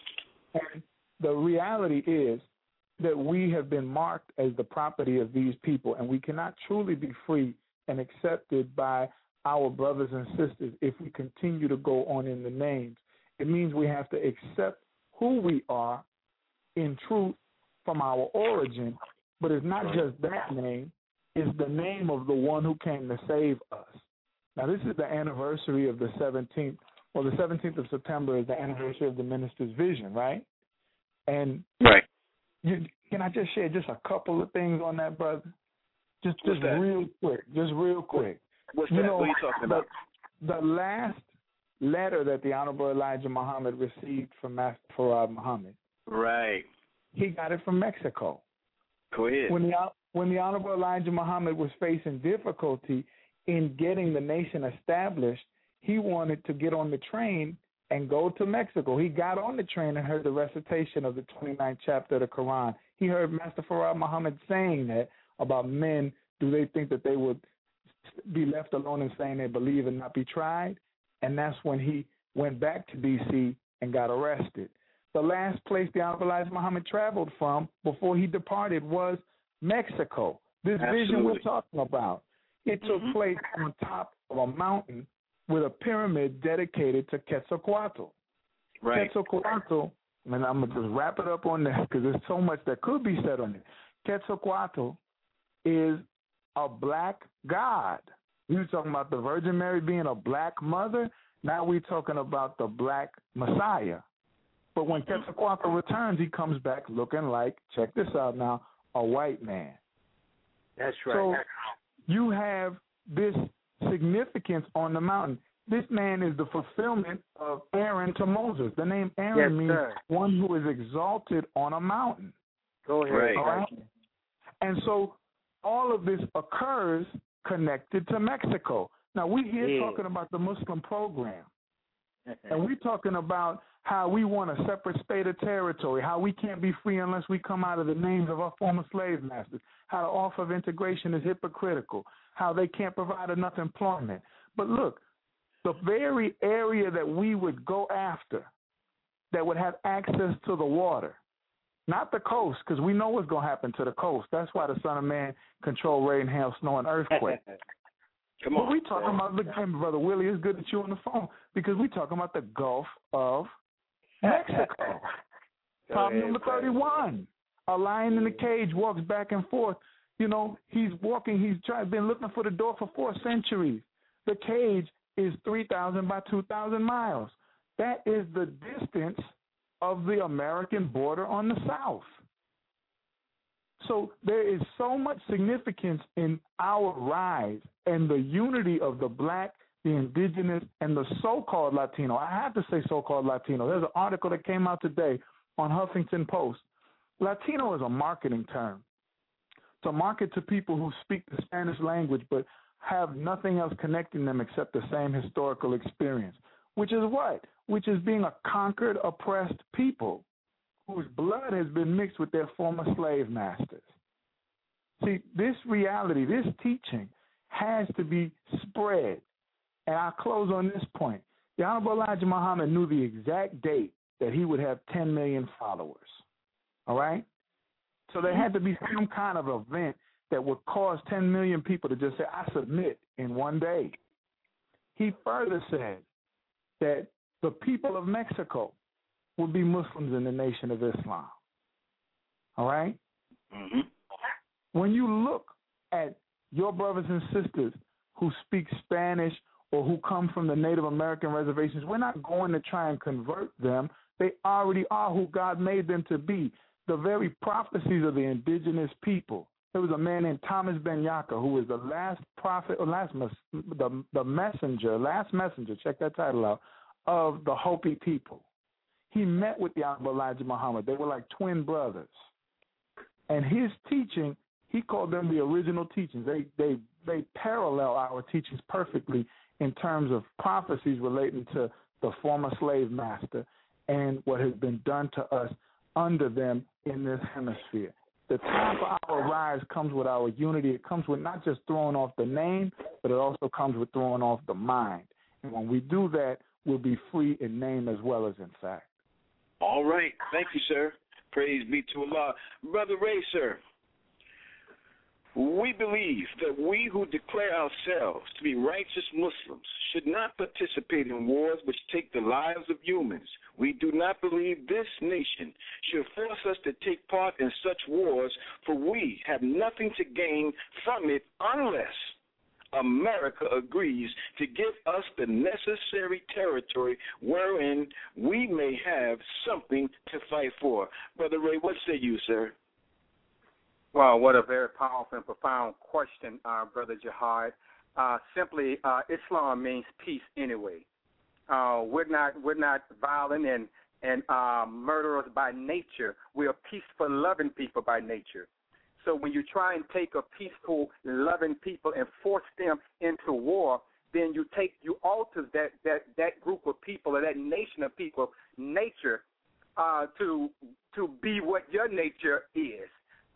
And the reality is that we have been marked as the property of these people, and we cannot truly be free and accepted by our brothers and sisters if we continue to go on in the names. It means we have to accept who we are in truth from our origin, but it's not just that name, it's the name of the one who came to save us. Now, this is the anniversary of the 17th, well, the 17th of September is the anniversary of the minister's vision, right? And right. Can I just share just a couple of things on that, brother? Just real quick. What's that? What are you talking about? The last letter that the Honorable Elijah Muhammad received from Master Farad Muhammad. Right. He got it from Mexico. Go ahead. When the Honorable Elijah Muhammad was facing difficulty in getting the nation established, he wanted to get on the train and go to Mexico. He got on the train and heard the recitation of the 29th chapter of the Quran. He heard Master Farad Muhammad saying that about men, do they think that they would be left alone and saying they believe and not be tried? And that's when he went back to D.C. and got arrested. The last place the Honorable Elijah Muhammad traveled from before he departed was Mexico. This vision we're talking about. It took place on top of a mountain with a pyramid dedicated to Quetzalcoatl. Right. Quetzalcoatl, and I'm going to just wrap it up on that because there's so much that could be said on it. Quetzalcoatl is a black god. We were talking about the Virgin Mary being a black mother. Now we're talking about the black Messiah. But when Quetzalcoatl returns, he comes back looking like, check this out now, a white man. That's right. So you have this significance on the mountain. This man is the fulfillment of Aaron to Moses. The name Aaron means one who is exalted on a mountain. Go ahead. Right. All right? And so all of this occurs connected to Mexico. Now, we're here talking about the Muslim program. And we're talking about how we want a separate state or territory, how we can't be free unless we come out of the names of our former slave masters, how the offer of integration is hypocritical, how they can't provide enough employment. But look, the very area that we would go after that would have access to the water, not the coast, because we know what's going to happen to the coast. That's why the Son of Man control rain, hail, snow, and earthquake. Come on. But we talking about, look, hey, Brother Willie, it's good that you're on the phone, because we talking about the Gulf of Mexico. Problem number 31. A lion in the cage walks back and forth. You know, he's walking, been looking for the door for 4 centuries. The cage is 3,000 by 2,000 miles. That is the distance of the American border on the south. So there is so much significance in our rise and the unity of the black, the indigenous, and the so-called Latino. I have to say so-called Latino. There's an article that came out today on Huffington Post. Latino is a marketing term. To market to people who speak the Spanish language but have nothing else connecting them except the same historical experience, which is what? Which is being a conquered, oppressed people whose blood has been mixed with their former slave masters. See, this reality, this teaching has to be spread. And I'll close on this point. The Honorable Elijah Muhammad knew the exact date that he would have 10 million followers. All right? So there had to be some kind of event that would cause 10 million people to just say, I submit in one day. He further said that the people of Mexico would be Muslims in the Nation of Islam. All right? Mm-hmm. When you look at your brothers and sisters who speak Spanish or who come from the Native American reservations, we're not going to try and convert them. They already are who God made them to be. The very prophecies of the indigenous people. There was a man named Thomas Ben Yaka who was the last prophet, or last messenger, check that title out, of the Hopi people. He met with the Honorable Elijah Muhammad. They were like twin brothers. And his teaching, he called them the original teachings. They parallel our teachings perfectly in terms of prophecies relating to the former slave master and what has been done to us under them in this hemisphere. The time for our rise comes with our unity. It comes with not just throwing off the name, but it also comes with throwing off the mind. And when we do that, we'll be free in name as well as in fact. All right. Thank you, sir. Praise be to Allah. Brother Ray, sir, we believe that we who declare ourselves to be righteous Muslims should not participate in wars which take the lives of humans. We do not believe this nation should force us to take part in such wars, for we have nothing to gain from it unless America agrees to give us the necessary territory wherein we may have something to fight for. Brother Ray, what say you, sir? Well, what a very powerful and profound question, Brother Jihad. Simply, Islam means peace anyway. We're not violent and murderers by nature. We are peaceful, loving people by nature. So when you try and take a peaceful, loving people and force them into war, then you alter that group of people or that nation of people nature to be what your nature is.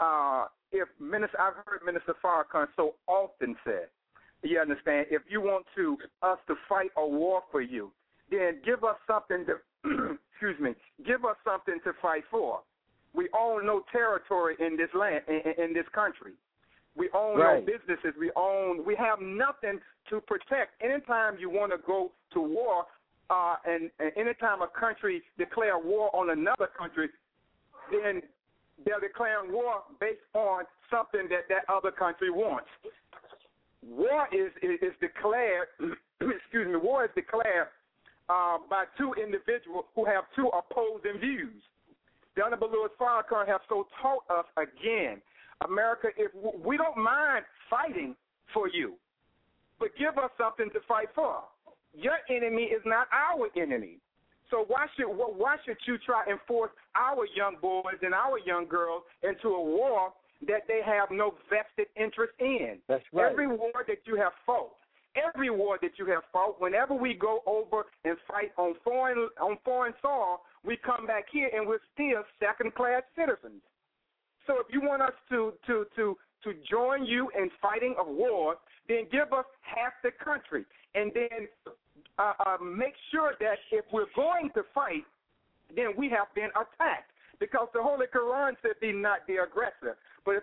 I've heard Minister Farrakhan so often say, you understand, if you want us to fight a war for you, then give us something to give us something to fight for. We own no territory in this land, in this country. We own no businesses. We have nothing to protect. Anytime you want to go to war, and anytime a country declare war on another country, then they're declaring war based on something that other country wants. War is declared. War is declared by two individuals who have two opposing views. The Honorable Louis Farrakhan has so taught us again, America, if we don't mind fighting for you, but give us something to fight for. Your enemy is not our enemy. So why should you try and force our young boys and our young girls into a war that they have no vested interest in? That's right. Every war that you have fought, every war that you have fought, whenever we go over and fight on foreign soil, we come back here and we're still second-class citizens. So if you want us to join you in fighting a war, then give us half the country, and then make sure that if we're going to fight, then we have been attacked. Because the Holy Quran said, "Be not the aggressor." But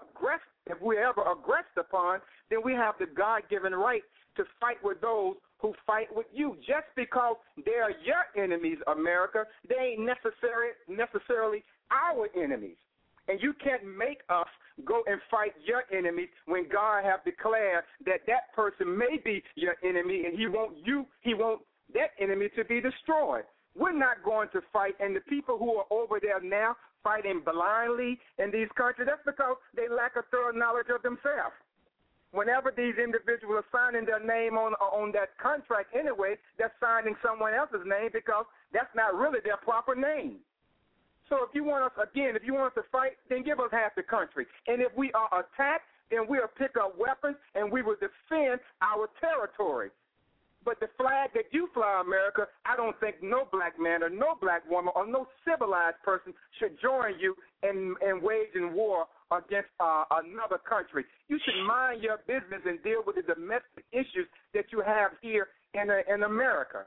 if we're ever aggressed upon, then we have the God-given right to fight with those who fight with you. Just because they are your enemies, America, they ain't necessarily our enemies. And you can't make us go and fight your enemies when God have declared that that person may be your enemy, and He want that enemy to be destroyed. We're not going to fight, and the people who are over there now fighting blindly in these countries, that's because they lack a thorough knowledge of themselves. Whenever these individuals are signing their name on that contract anyway, they're signing someone else's name because that's not really their proper name. So if you want us to fight, then give us half the country. And if we are attacked, then we'll pick up weapons and we will defend our territory. But the flag that you fly, America, I don't think no black man or no black woman or no civilized person should join you in waging war against another country. You should mind your business and deal with the domestic issues that you have here in America.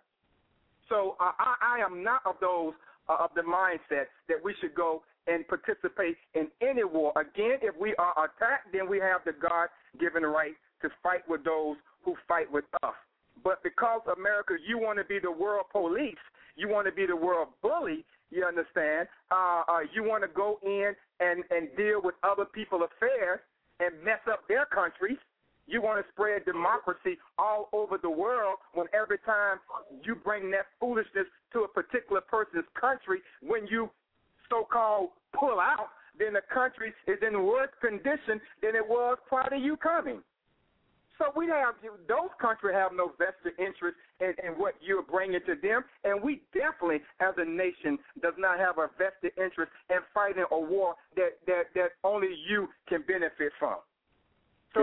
So I am not of those of the mindset that we should go and participate in any war. Again, if we are attacked, then we have the God-given right to fight with those who fight with us. But because, America, you want to be the world police, you want to be the world bully, you understand, you want to go in and deal with other people's affairs and mess up their countries. You want to spread democracy all over the world when every time you bring that foolishness to a particular person's country, when you so-called pull out, then the country is in worse condition than it was prior to you coming. So those countries have no vested interest in what you're bringing to them, and we definitely, as a nation, does not have a vested interest in fighting a war that only you can benefit from. So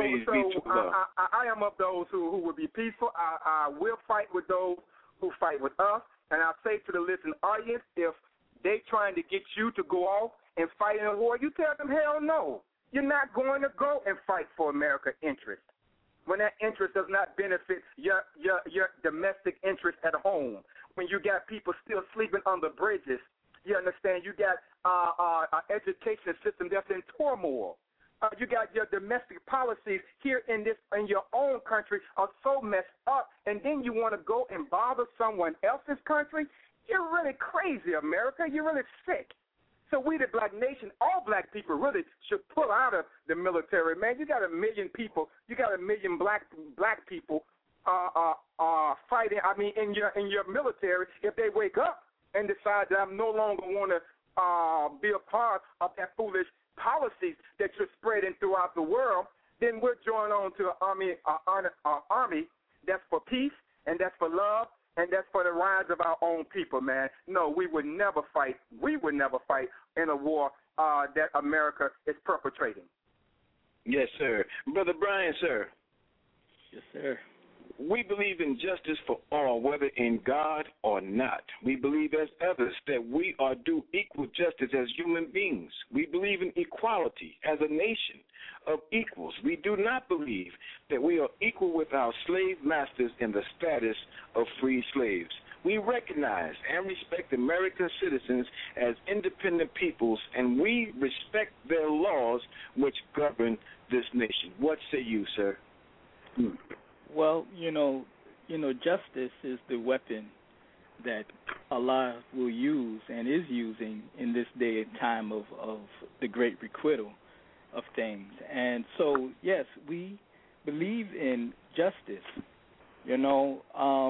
I am of those who will be peaceful. I will fight with those who fight with us, and I say to the listening audience, if they trying to get you to go off and fight in a war, you tell them, hell no. You're not going to go and fight for America's interest when that interest does not benefit your domestic interest at home. When you got people still sleeping under bridges, you understand, you got an education system that's in turmoil. You got your domestic policies here in your own country are so messed up, and then you want to go and bother someone else's country? You're really crazy, America. You're really sick. So we, the black nation, all black people really should pull out of the military, man. You got 1 million people. You got 1 million black people fighting. I mean, in your military. If they wake up and decide that I no longer want to be a part of that foolish policies that you're spreading throughout the world, then we're joined on to an army that's for peace and that's for love. And that's for the rise of our own people, man. No, we would never fight. We would never fight in a war that America is perpetrating. Yes, sir. Brother Brian, sir. Yes, sir. We believe in justice for all, whether in God or not. We believe as others that we are due equal justice as human beings. We believe in equality as a nation of equals. We do not believe that we are equal with our slave masters in the status of free slaves. We recognize and respect American citizens as independent peoples, and we respect their laws which govern this nation. What say you, sir? Well, you know, justice is the weapon that Allah will use and is using in this day and time of the great requital of things. And so, yes, we believe in justice. You know,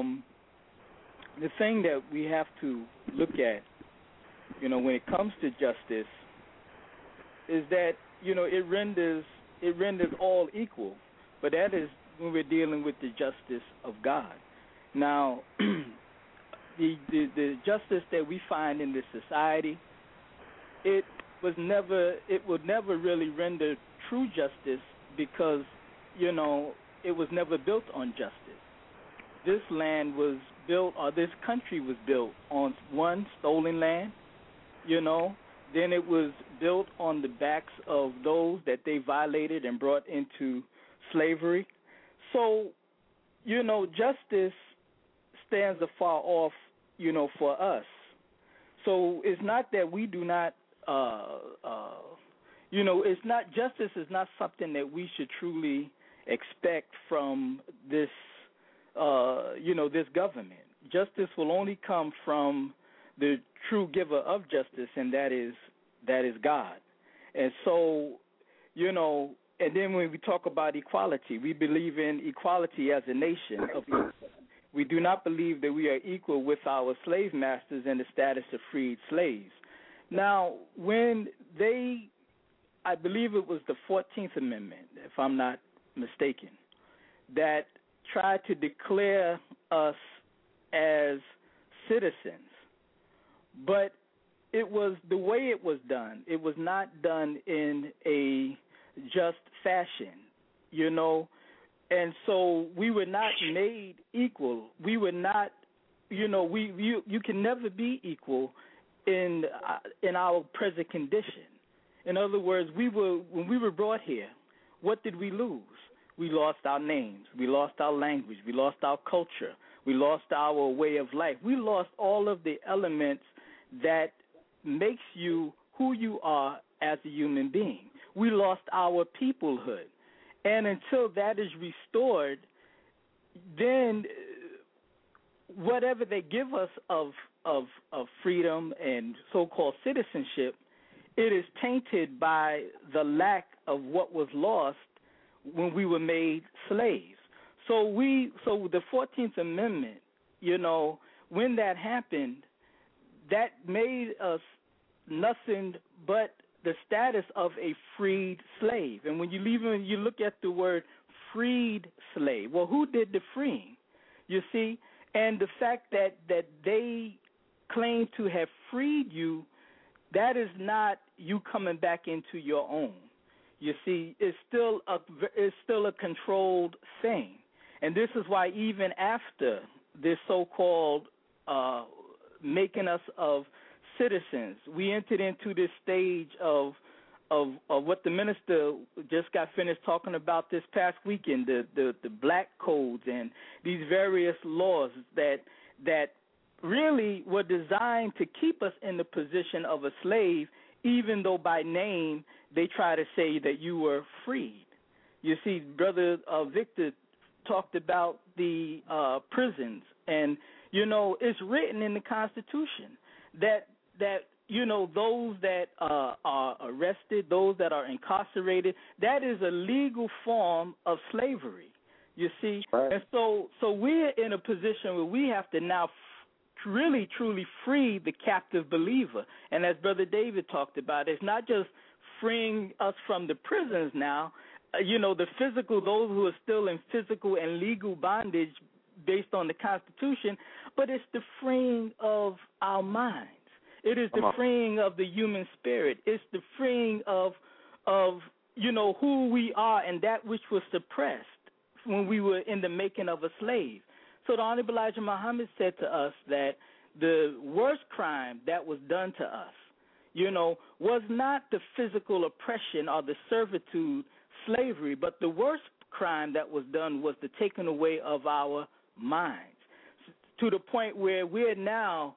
the thing that we have to look at, when it comes to justice, is that, it renders all equal. But that is when we're dealing with the justice of God. Now, the justice that we find in this society, it would never really render true justice because, it was never built on justice. this land was built, or this country was built on one, stolen land, you know. Then it was built on the backs of those that they violated and brought into slavery. So, you know, justice stands afar off, you know, for us. So it's not that we do not, you know, it's not, justice is not something that we should truly expect from this, you know, this government. Justice will only come from the true giver of justice, and that is God. And so, you know, and then when we talk about equality, we believe in equality as a nation of equal. We do not believe that we are equal with our slave masters in the status of freed slaves. Now, when they, I believe it was the 14th Amendment, if I'm not mistaken, that tried to declare us as citizens, but it was the way it was done. It was not done in a just fashion, you know, and so we were not made equal. We were not, you know, you can never be equal in our present condition. In other words, when we were brought here, what did we lose? We lost our names. We lost our language. We lost our culture. We lost our way of life. We lost all of the elements that makes you who you are as a human being. We lost our peoplehood. And until that is restored, then whatever they give us of freedom and so-called citizenship, it is tainted by the lack of what was lost when we were made slaves. So the 14th Amendment, you know, when that happened, that made us nothing but the status of a freed slave. And when you look at the word freed slave, well, who did the freeing? You see? And the fact that they claim to have freed you, that is not you coming back into your own. You see, it's still a controlled thing. And this is why even after this so-called making us of citizens, we entered into this stage of what the minister just got finished talking about this past weekend, the black codes and these various laws that really were designed to keep us in the position of a slave, even though by name they try to say that you were freed. You see, Brother Victor talked about the prisons, and, you know, it's written in the Constitution that you know, those that are arrested, those that are incarcerated, that is a legal form of slavery, you see. Right. And so we're in a position where we have to now really, truly free the captive believer. And as Brother David talked about, it's not just freeing us from the prisons now, you know, the physical, those who are still in physical and legal bondage based on the Constitution, but it's the freeing of our minds. It is the freeing of the human spirit. It's the freeing of you know, who we are and that which was suppressed when we were in the making of a slave. So the Honorable Elijah Muhammad said to us that the worst crime that was done to us, you know, was not the physical oppression or the servitude, slavery, but the worst crime that was done was the taking away of our minds, to the point where we're now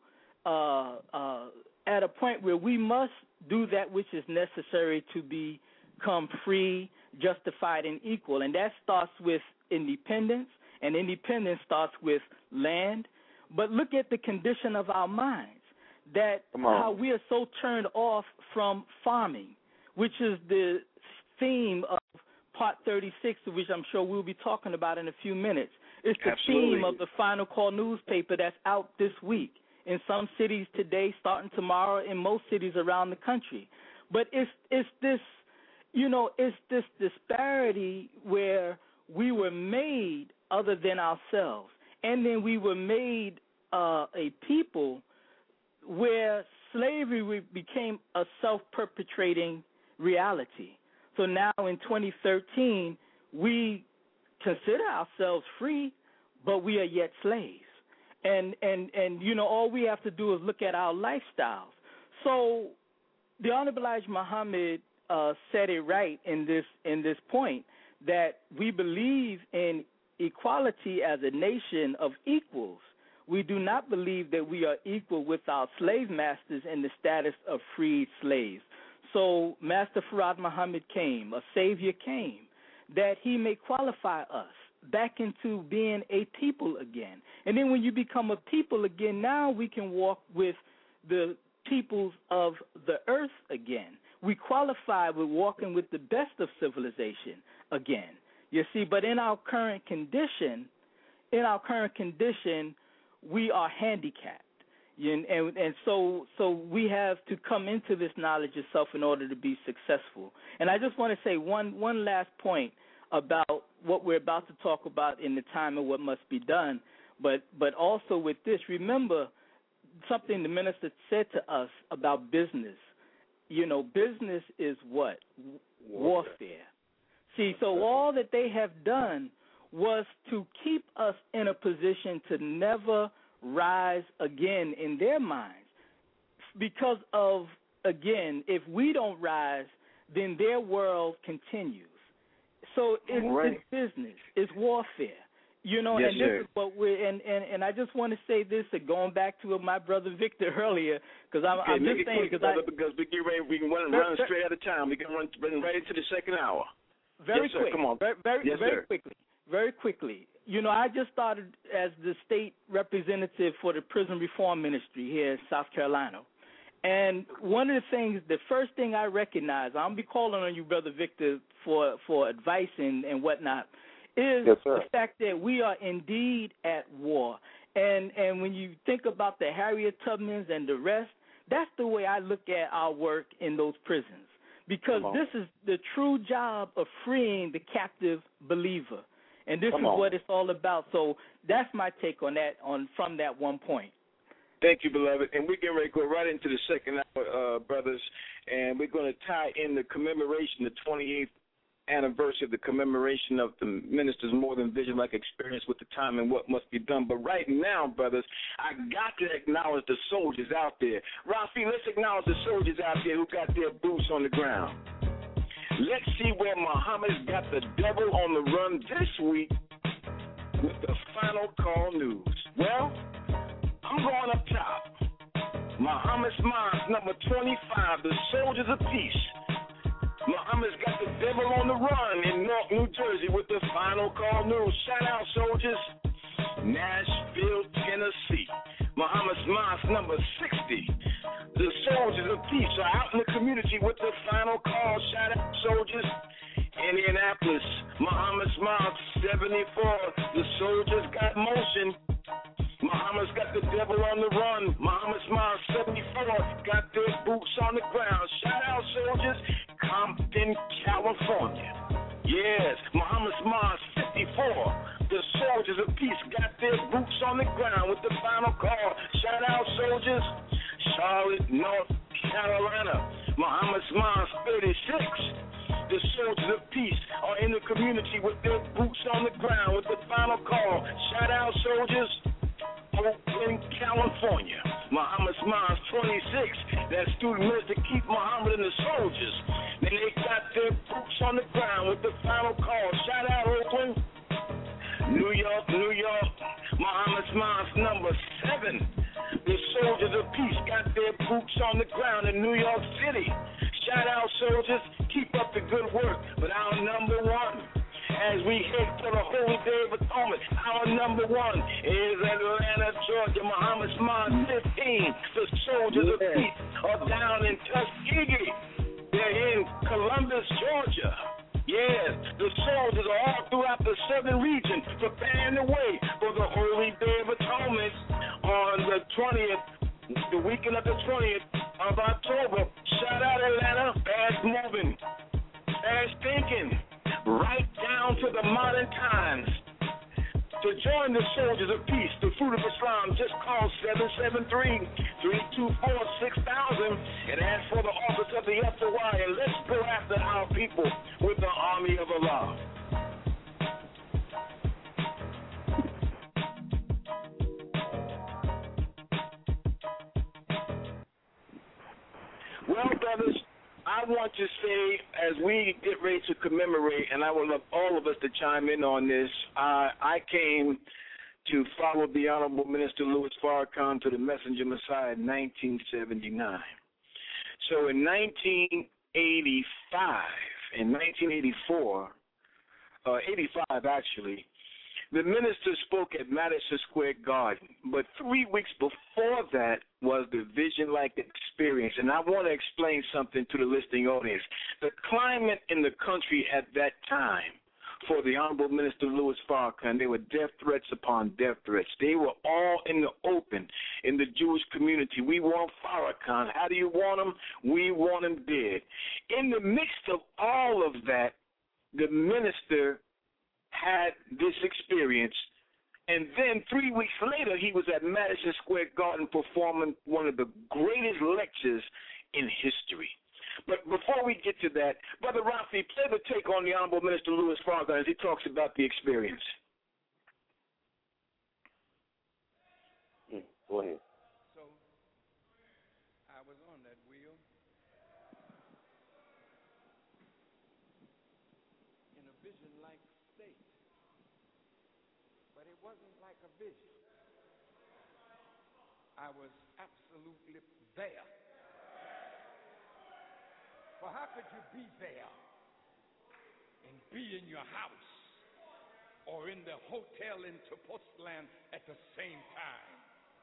at a point where we must do that which is necessary to become free, justified, and equal. And that starts with independence, and independence starts with land. But look at the condition of our minds, that how we are so turned off from farming, which is the theme of Part 36, which I'm sure we'll be talking about in a few minutes. It's the theme of the Final Call newspaper that's out this week. In some cities today, starting tomorrow, in most cities around the country. But it's this, you know, it's this disparity where we were made other than ourselves, and then we were made a people where slavery became a self-perpetrating reality. So now in 2013, we consider ourselves free, but we are yet slaves. And you know, all we have to do is look at our lifestyles. So the Honorable Elijah Muhammad said it right in this point, that we believe in equality as a nation of equals. We do not believe that we are equal with our slave masters in the status of freed slaves. So Master Fard Muhammad came, a savior came, that he may qualify us back into being a people again. And then when you become a people again, now we can walk with the peoples of the earth again. We qualify with walking with the best of civilization again. You see, but in our current condition, we are handicapped. And so we have to come into this knowledge of self in order to be successful. And I just want to say one last point about what we're about to talk about in the time and what must be done. But also with this, remember something the minister said to us about business. You know, business is what? Warfare. See, so all that they have done was to keep us in a position to never rise again in their minds. Because of, again, if we don't rise, then their world continues. So it's business, it's warfare. You know, yes, and this sir. is what we're, and I just want to say this, going back to my brother Victor earlier, because I'm just saying, because we get ready, we can run straight out of time. We can run right into the second hour. Very yes, sir. quick. Come on. Very quickly. You know, I just started as the state representative for the Prison Reform Ministry here in South Carolina. And one of the things, the first thing I recognize, I'll be calling on you, Brother Victor, for advice and whatnot, is the fact that we are indeed at war. And when you think about the Harriet Tubmans and the rest, that's the way I look at our work in those prisons. Because this is the true job of freeing the captive believer. And this is what it's all about. So that's my take on that, from that one point. Thank you, beloved. And we're getting ready to go right into the second hour, brothers. And we're going to tie in the commemoration, the 28th anniversary of the commemoration of the minister's more than vision-like experience with the time and what must be done. But right now, brothers, I got to acknowledge the soldiers out there. Rafi, let's acknowledge the soldiers out there who got their boots on the ground. Let's see where Muhammad's got the devil on the run this week with the Final Call News. Well, I'm going up top. Muhammad's Minds, number 25, the Soldiers of Peace. Muhammad's got the devil on the run in Newark, New Jersey with the Final Call News. Shout out, soldiers. Nashville, Tennessee. Muhammad's Minds, number 60. The Soldiers of Peace are out in the community with the Final Call. Shout out, soldiers. Indianapolis, Muhammad's Minds, 74. The Soldiers got motion. Muhammad's got the devil on the run. Muhammad's Minds, 74. Got their boots on the ground. Shout out, soldiers. Compton, California. Yes, Muhammad's Minds, 54. The Soldiers of Peace got their boots on the ground with the Final Call. Shout out, soldiers. Charlotte, North Carolina. Muhammad's Minds, 36. The Soldiers of Peace are in the community with their boots on the ground with the Final Call. Shout out, soldiers. Oakland, California. Muhammad's Minds, 26. That student minister keep Muhammad and the soldiers. Then they got their boots on the ground with the Final Call. Shout out, Oakland. New York. Muhammad's Minds, number 7. The Soldiers of Peace got their boots on the ground in New York City. Shout out, soldiers. Keep up the good work. But our number 1, as we head for the Holy Day of Atonement, our number 1 is Atlanta, Georgia. Muhammad's Minds, 15. The Soldiers of Peace are down in Tuskegee. They're in Columbus, Georgia. Yes, the soldiers are all throughout the southern region preparing the way for the Holy Day of Atonement on the 20th, the weekend of the 20th of October. Shout out, Atlanta. Fast moving, fast thinking, right down to the modern times. To join the Soldiers of Peace, the Fruit of Islam, just call 773-324-6000 and ask for the office of the FOI, and let's go after our people with the army of Allah. Well, brothers, I want to say, as we get ready to commemorate, and I would love all of us to chime in on this, I came to follow the Honorable Minister Louis Farrakhan to the Messenger Messiah in 1979. So in 1984, 85 actually, the minister spoke at Madison Square Garden. But 3 weeks before that was the Vision-like experience. And I want to explain something to the listening audience. The climate in the country at that time for the Honorable Minister Louis Farrakhan, there were death threats upon death threats. They were all in the open in the Jewish community. We want Farrakhan. How do you want him? We want him dead. In the midst of all of that, the minister had this experience, and then 3 weeks later, he was at Madison Square Garden performing one of the greatest lectures in history. But before we get to that, Brother Rafi, play the take on the Honorable Minister Louis Farrakhan as he talks about the experience. Go ahead. So, I was on that wheel in a vision-like state, but it wasn't like a vision. I was absolutely there. Well, how could you be there and be in your house or in the hotel in Tepoztlan at the same time?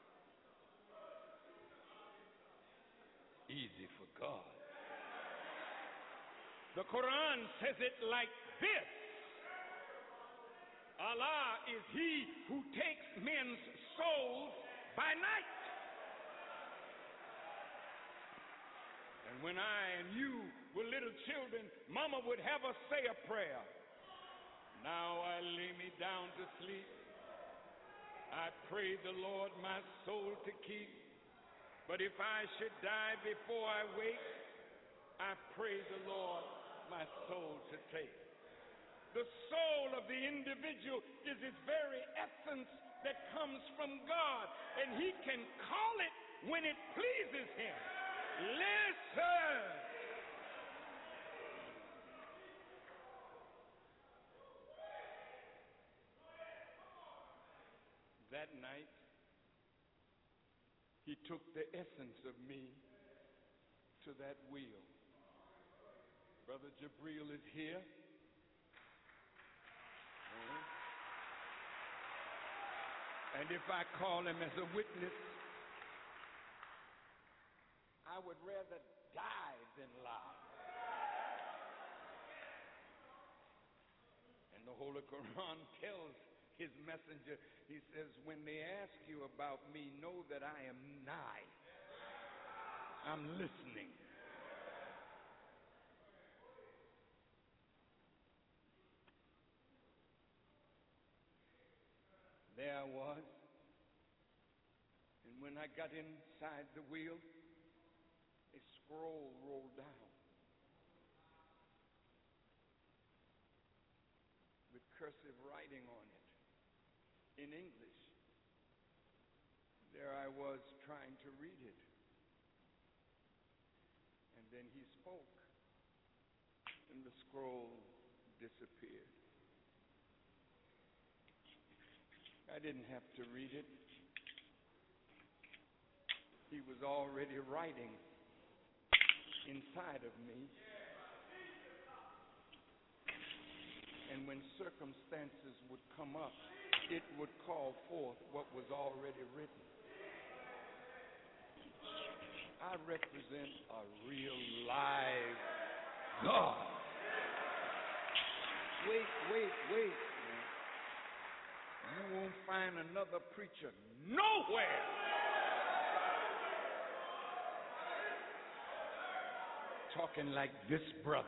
Easy for God. The Quran says it like this: Allah is He who takes men's souls by night. And when I and you were little children, Mama would have us say a prayer. Now I lay me down to sleep. I pray the Lord my soul to keep. But if I should die before I wake, I pray the Lord my soul to take. The soul of the individual is its very essence that comes from God, and He can call it when it pleases Him. Listen. That night, He took the essence of me to that wheel. Brother Jabril is here. And if I call him as a witness, I would rather die than lie. And the Holy Quran tells His messenger, He says, when they ask you about me, know that I am nigh. I'm listening. There I was. And when I got inside the wheel, a scroll rolled down with cursive writing on it in English. There I was trying to read it. And then He spoke, and the scroll disappeared. I didn't have to read it. He was already writing inside of me. And when circumstances would come up, it would call forth what was already written. I represent a real live God. Wait. You won't find another preacher nowhere talking like this brother.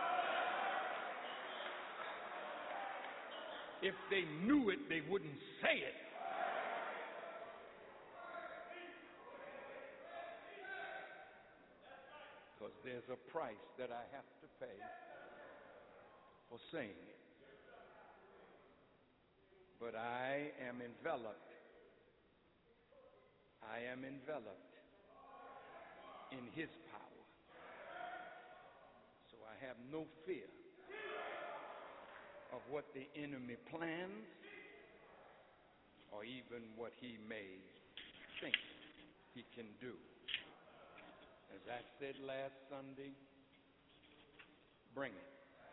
If they knew it, they wouldn't say it. Because there's a price that I have to pay for saying it. But I am enveloped. I am enveloped in His power. have no fear of what the enemy plans or even what he may think he can do. As I said last Sunday, bring it.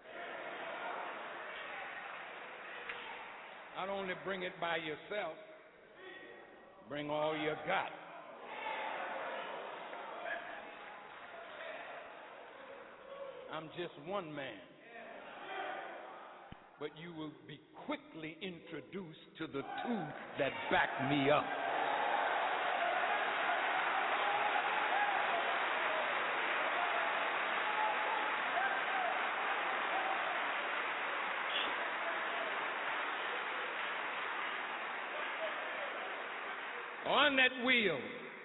Not only bring it by yourself, bring all you got. I'm just one man, but you will be quickly introduced to the two that back me up. On that wheel,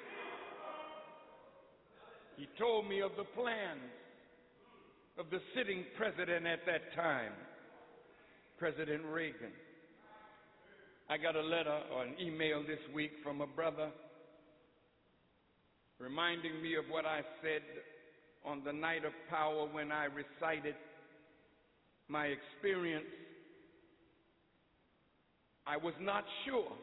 he told me of the plans of the sitting president at that time, President Reagan. I got a letter or an email this week from a brother reminding me of what I said on the night of power when I recited my experience. I was not sure,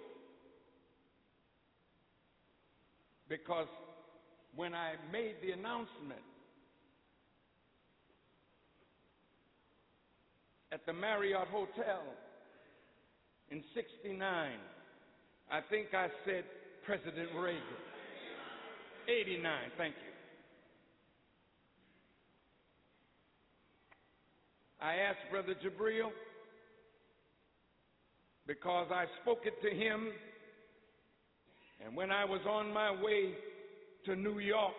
because when I made the announcement at the Marriott Hotel in '69, I think I said President Reagan. 89, thank you. I asked Brother Jabril, because I spoke it to him, and when I was on my way to New York,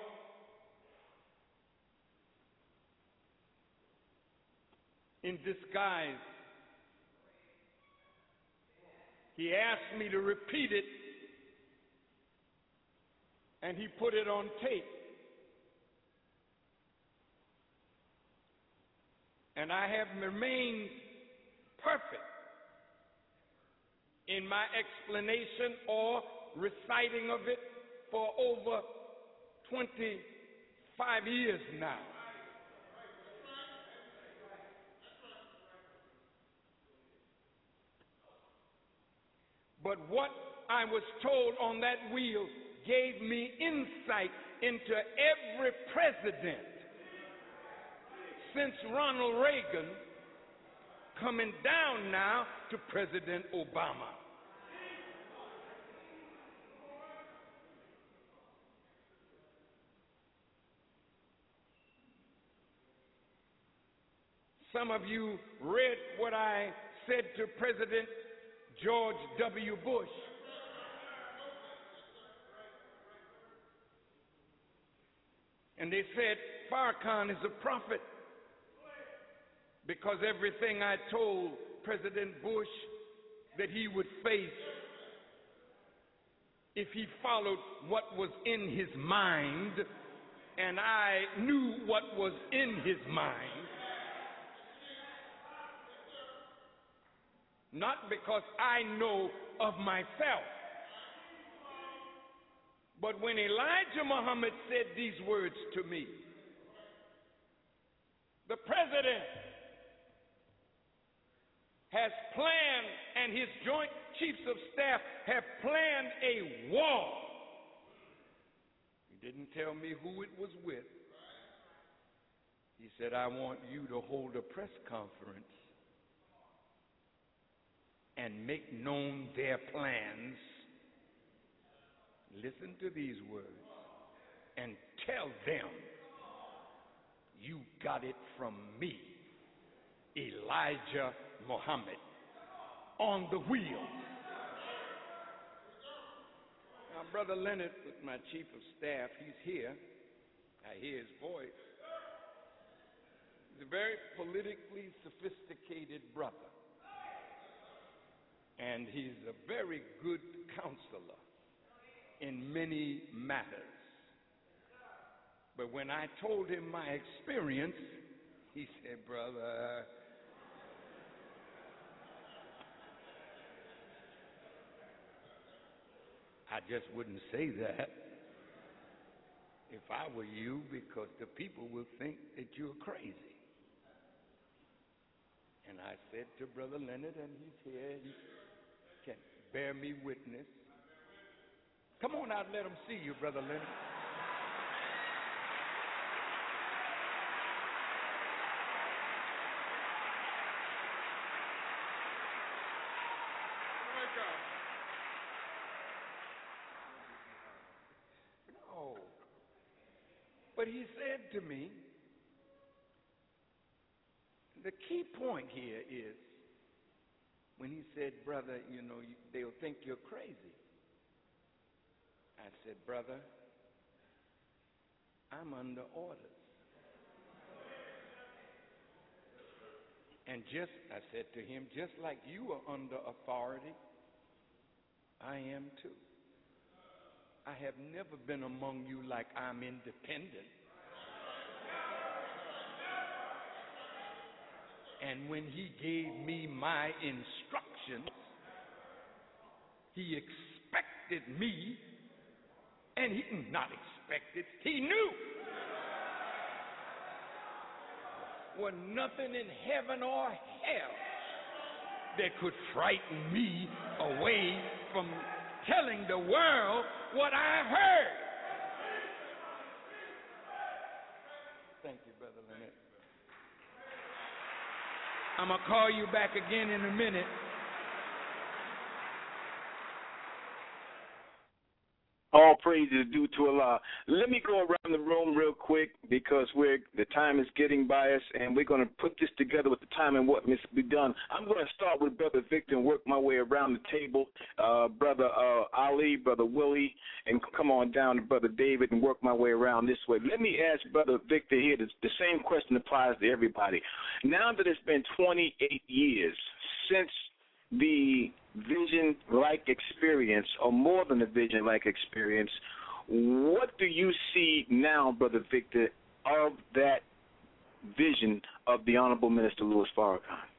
in disguise, he asked me to repeat it, and he put it on tape. And I have remained perfect in my explanation or reciting of it for over 25 years now. But what I was told on that wheel gave me insight into every president since Ronald Reagan coming down now to President Obama. Some of you read what I said to President George W. Bush. And they said Farrakhan is a prophet, because everything I told President Bush that he would face if he followed what was in his mind, and I knew what was in his mind. Not because I know of myself, but when Elijah Muhammad said these words to me, the president has planned, and his joint chiefs of staff have planned a war. He didn't tell me who it was with. He said, I want you to hold a press conference and make known their plans. Listen to these words, and tell them you got it from me, Elijah Muhammad, on the wheel. Now, Brother Leonard, my chief of staff, he's here. I hear his voice. He's a very politically sophisticated brother, and he's a very good counselor in many matters. But when I told him my experience, he said, brother, I just wouldn't say that if I were you, because the people will think that you're crazy. And I said to Brother Leonard, and he's here, he can bear me witness. Come on out and let him see you, Brother Leonard. No. But he said to me, the key point here is when he said, brother, you know, they'll think you're crazy. I said, brother, I'm under orders. And I said to him, just like you are under authority, I am too. I have never been among you like I'm independent. And when he gave me my instructions, he expected me, and he not expected, he knew. Was nothing in heaven or hell that could frighten me away from telling the world what I heard. Thank you, Brother Leonard. I'm going to call you back again in a minute. All praise is due to Allah. Let me go around the room real quick because the time is getting by us, and we're going to put this together with the time and what must be done. I'm going to start with Brother Victor and work my way around the table. Brother Ali, Brother Willie, and come on down to Brother David and work my way around this way. Let me ask Brother Victor here, the same question applies to everybody. Now that it's been 28 years since the vision-like experience, or more than a vision-like experience, what do you see now, Brother Victor, of that vision of the Honorable Minister Louis Farrakhan?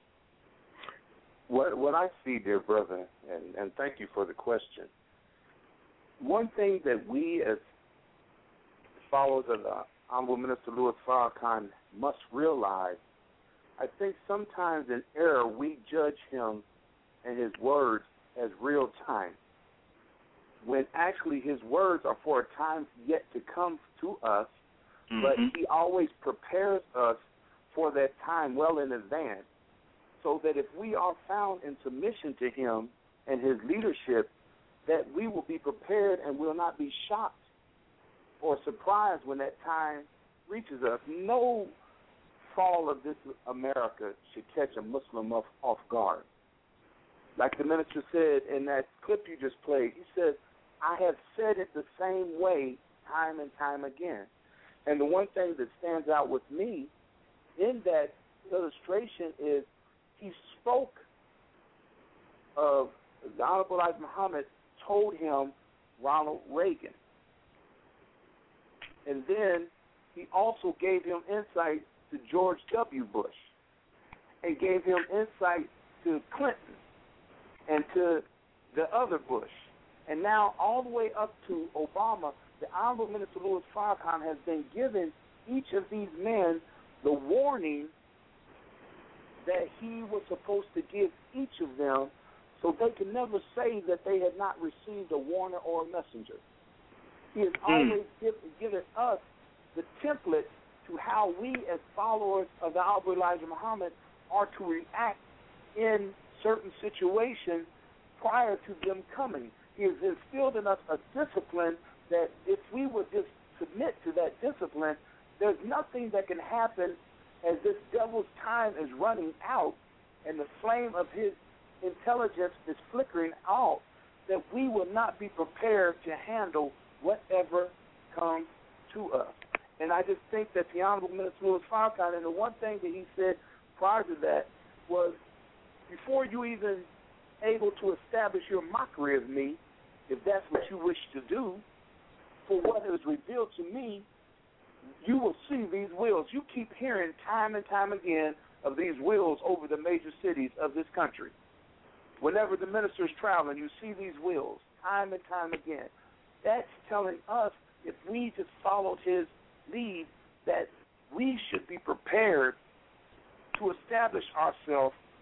What I see, dear brother, and thank you for the question, one thing that we as followers of the Honorable Minister Louis Farrakhan must realize, I think sometimes in error we judge him and his words as real time, when actually his words are for a time yet to come to us, but he always prepares us for that time well in advance, so that if we are found in submission to him and his leadership, that we will be prepared and will not be shocked or surprised when that time reaches us. No fall of this America should catch a Muslim off guard. Like the minister said in that clip you just played, he said, I have said it the same way time and time again. And the one thing that stands out with me in that illustration is he spoke of the Honorable Elijah Muhammad told him Ronald Reagan. And then he also gave him insight to George W. Bush and gave him insight to Clinton and to the other Bush. And now all the way up to Obama, the Honorable Minister Louis Farrakhan has been giving each of these men the warning that he was supposed to give each of them, so they can never say that they had not received a warner or a messenger. He has always given us the template to how we as followers of the Honorable Elijah Muhammad are to react in certain situations prior to them coming. He has instilled in us a discipline that if we would just submit to that discipline, there's nothing that can happen as this devil's time is running out and the flame of his intelligence is flickering out, that we will not be prepared to handle whatever comes to us. And I just think that the Honorable Minister Louis Farrakhan, and the one thing that he said prior to that was, before you even able to establish your mockery of me, if that's what you wish to do, for what is revealed to me, you will see these wheels. You keep hearing time and time again of these wheels over the major cities of this country. Whenever the minister is traveling, you see these wheels time and time again. That's telling us, if we just followed his lead, that we should be prepared to establish ourselves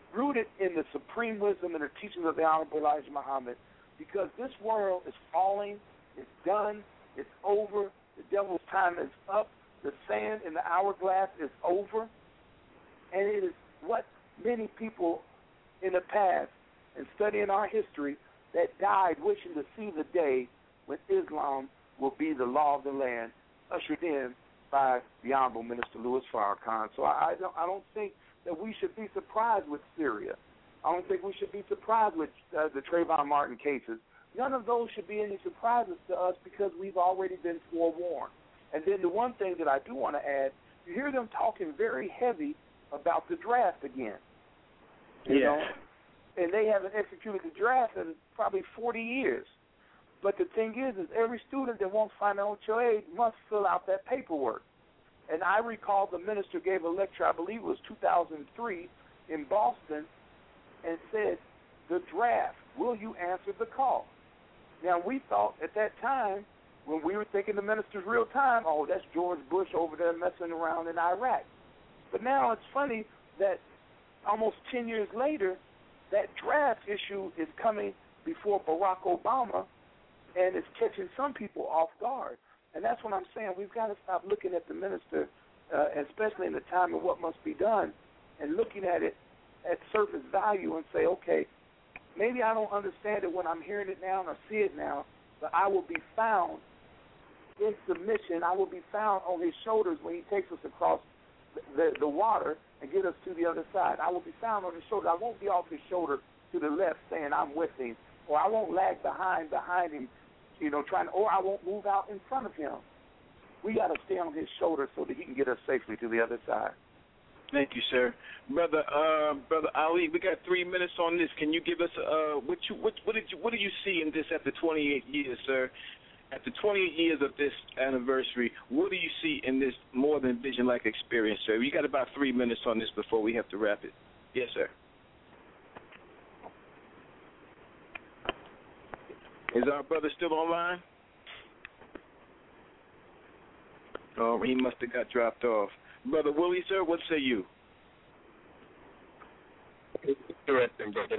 rooted in the supreme wisdom and the teachings of the Honorable Elijah Muhammad, because this world is falling, it's done, it's over, the devil's time is up, the sand in the hourglass is over, and it is what many people in the past and studying our history that died wishing to see the day when Islam will be the law of the land, ushered in by the Honorable Minister Louis Farrakhan. So I don't think that we should be surprised with Syria. I don't think we should be surprised with the Trayvon Martin cases. None of those should be any surprises to us because we've already been forewarned. And then the one thing that I do want to add, you hear them talking very heavy about the draft again. You know? And they haven't executed the draft in probably 40 years. But the thing is every student that wants financial aid must fill out that paperwork. And I recall the minister gave a lecture, I believe it was 2003, in Boston, and said, the draft, will you answer the call? Now, we thought at that time, when we were thinking the minister's real time, oh, that's George Bush over there messing around in Iraq. But now it's funny that almost 10 years later, that draft issue is coming before Barack Obama, and it's catching some people off guard. And that's what I'm saying. We've got to stop looking at the minister, especially in the time of what must be done, and looking at it at surface value and say, okay, maybe I don't understand it when I'm hearing it now or see it now, but I will be found in submission. I will be found on his shoulders when he takes us across the water and get us to the other side. I will be found on his shoulder. I won't be off his shoulder to the left saying I'm with him, or I won't lag behind him, or I won't move out in front of him. We got to stay on his shoulder so that he can get us safely to the other side. Thank you, sir. Brother Ali, we got 3 minutes on this. Can you give us what do you see in this after 28 years, sir? After 28 years of this anniversary, what do you see in this more than vision-like experience, sir? We got about 3 minutes on this before we have to wrap it. Yes, sir. Is our brother still online? Oh, he must have got dropped off. Brother Willie, sir, what say you? It's interesting, brother,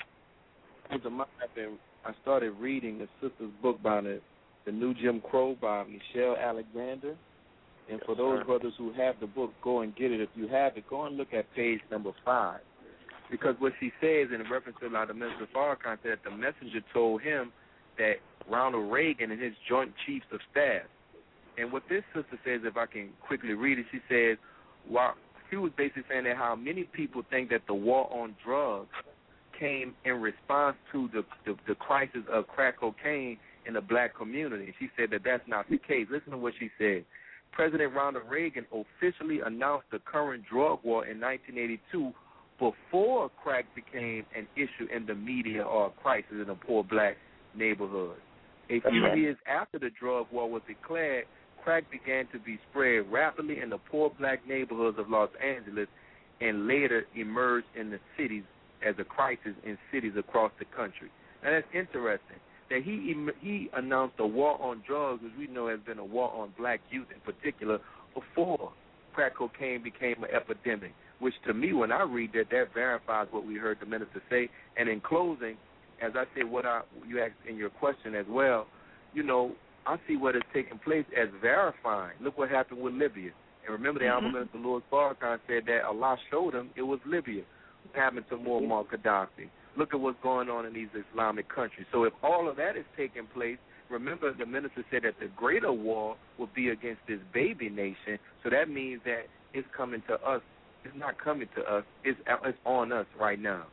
that I started reading the sister's book by the New Jim Crow by Michelle Alexander. And for those brothers who have the book, go and get it. If you have it, go and look at page number 5. Because what she says in reference to the Minister Farrakhan said the messenger told him that Ronald Reagan and his Joint Chiefs of Staff. And what this sister says, if I can quickly read it, she says, while she was basically saying that how many people think that the war on drugs came in response to the crisis of crack cocaine in the black community. She said that that's not the case. Listen to what she said. President Ronald Reagan officially announced the current drug war in 1982 before crack became an issue in the media or a crisis in a poor black neighborhood. A few years after the drug war was declared, crack began to be spread rapidly in the poor black neighborhoods of Los Angeles and later emerged in the cities as a crisis in cities across the country. Now, that's interesting that he announced a war on drugs, which we know has been a war on black youth in particular, before crack cocaine became an epidemic, which to me, when I read that verifies what we heard the minister say. And in closing, as I said, you asked in your question as well, I see what is taking place as verifying. Look what happened with Libya. And remember the Honorable Minister Louis Farrakhan said that Allah showed him it was Libya. What happened to Muammar Gaddafi? Look at what's going on in these Islamic countries. So if all of that is taking place, remember the minister said that the greater war will be against this baby nation. So that means that it's coming to us. It's not coming to us. It's on us right now.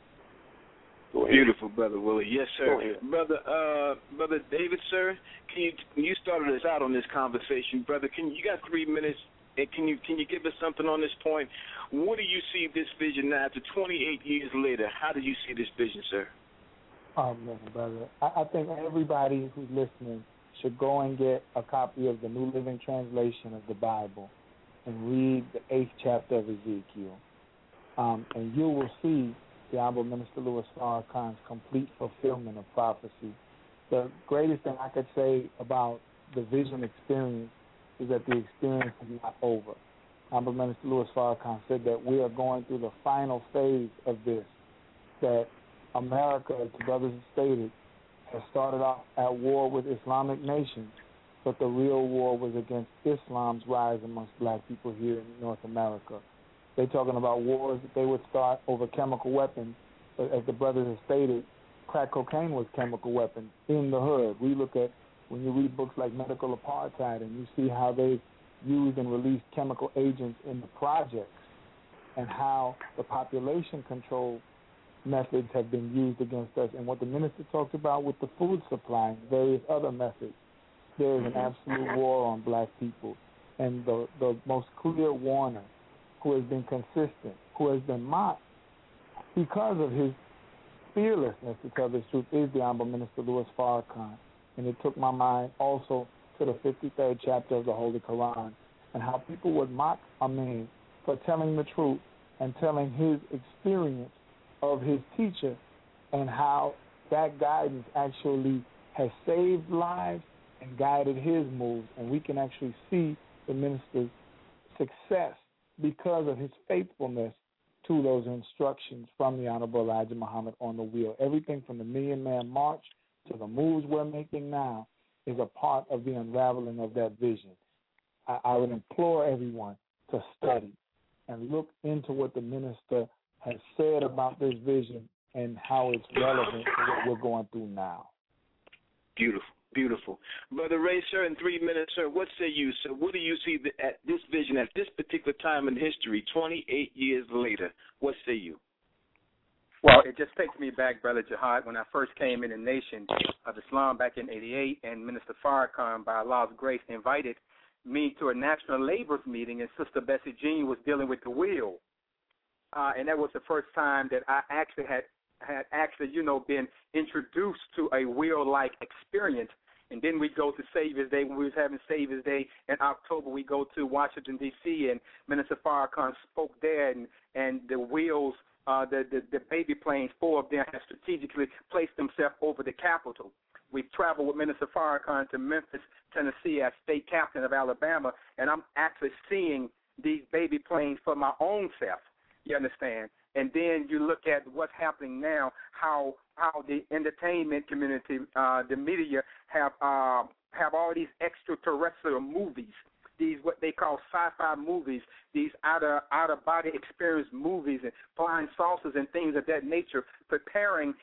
Beautiful, Brother Willie. Yes, sir. Brother David, sir, you started us out on this conversation, brother. You got 3 minutes, and can you give us something on this point? What do you see this vision now after 28 years later? How do you see this vision, sir? Oh, man, brother. I think everybody who's listening should go and get a copy of the New Living Translation of the Bible and read the 8th chapter of Ezekiel. And you will see the Honorable Minister Louis Farrakhan's complete fulfillment of prophecy. The greatest thing I could say about the vision experience is that the experience is not over. Honorable Minister Louis Farrakhan said that we are going through the final phase of this, that America, as the brothers have stated, has started off at war with Islamic nations, but the real war was against Islam's rise amongst black people here in North America. They're talking about wars that they would start over chemical weapons, but as the brothers have stated, crack cocaine was chemical weapons in the hood. We look at, when you read books like Medical Apartheid, and you see how they used and released chemical agents in the projects, and how the population control methods have been used against us, and what the minister talked about with the food supply and various other methods. There is an absolute war on black people, and the most clear warner, who has been consistent, who has been mocked because of his fearlessness to tell the truth, is the Honorable Minister Louis Farrakhan. And it took my mind also to the 53rd chapter of the Holy Quran, and how people would mock a man for telling the truth and telling his experience of his teacher, and how that guidance actually has saved lives and guided his moves. And we can actually see the minister's success because of his faithfulness to those instructions from the Honorable Elijah Muhammad on the wheel. Everything from the Million Man March to the moves we're making now is a part of the unraveling of that vision. I would implore everyone to study and look into what the minister has said about this vision and how it's relevant to what we're going through now. Beautiful, beautiful. Brother Ray, sir, in 3 minutes, sir, what say you, sir? What do you see at this vision, at this particular time in history, 28 years later? What say you? Well, it just takes me back, Brother Jihad, when I first came in the Nation of Islam back in '88, and Minister Farrakhan, by Allah's grace, invited me to a national laborers meeting, and Sister Bessie Jean was dealing with the wheel. And that was the first time that I actually had been introduced to a wheel-like experience. And then we go to Savior's Day. When we was having Savior's Day in October, we go to Washington, D.C., and Minister Farrakhan spoke there, and the wheels, the baby planes, 4 of them, have strategically placed themselves over the Capitol. We've traveled with Minister Farrakhan to Memphis, Tennessee, as state captain of Alabama, and I'm actually seeing these baby planes for my own self. You understand? And then you look at what's happening now, how the entertainment community, the media have all these extraterrestrial movies, these what they call sci-fi movies, these out-of-body experience movies and flying saucers and things of that nature, preparing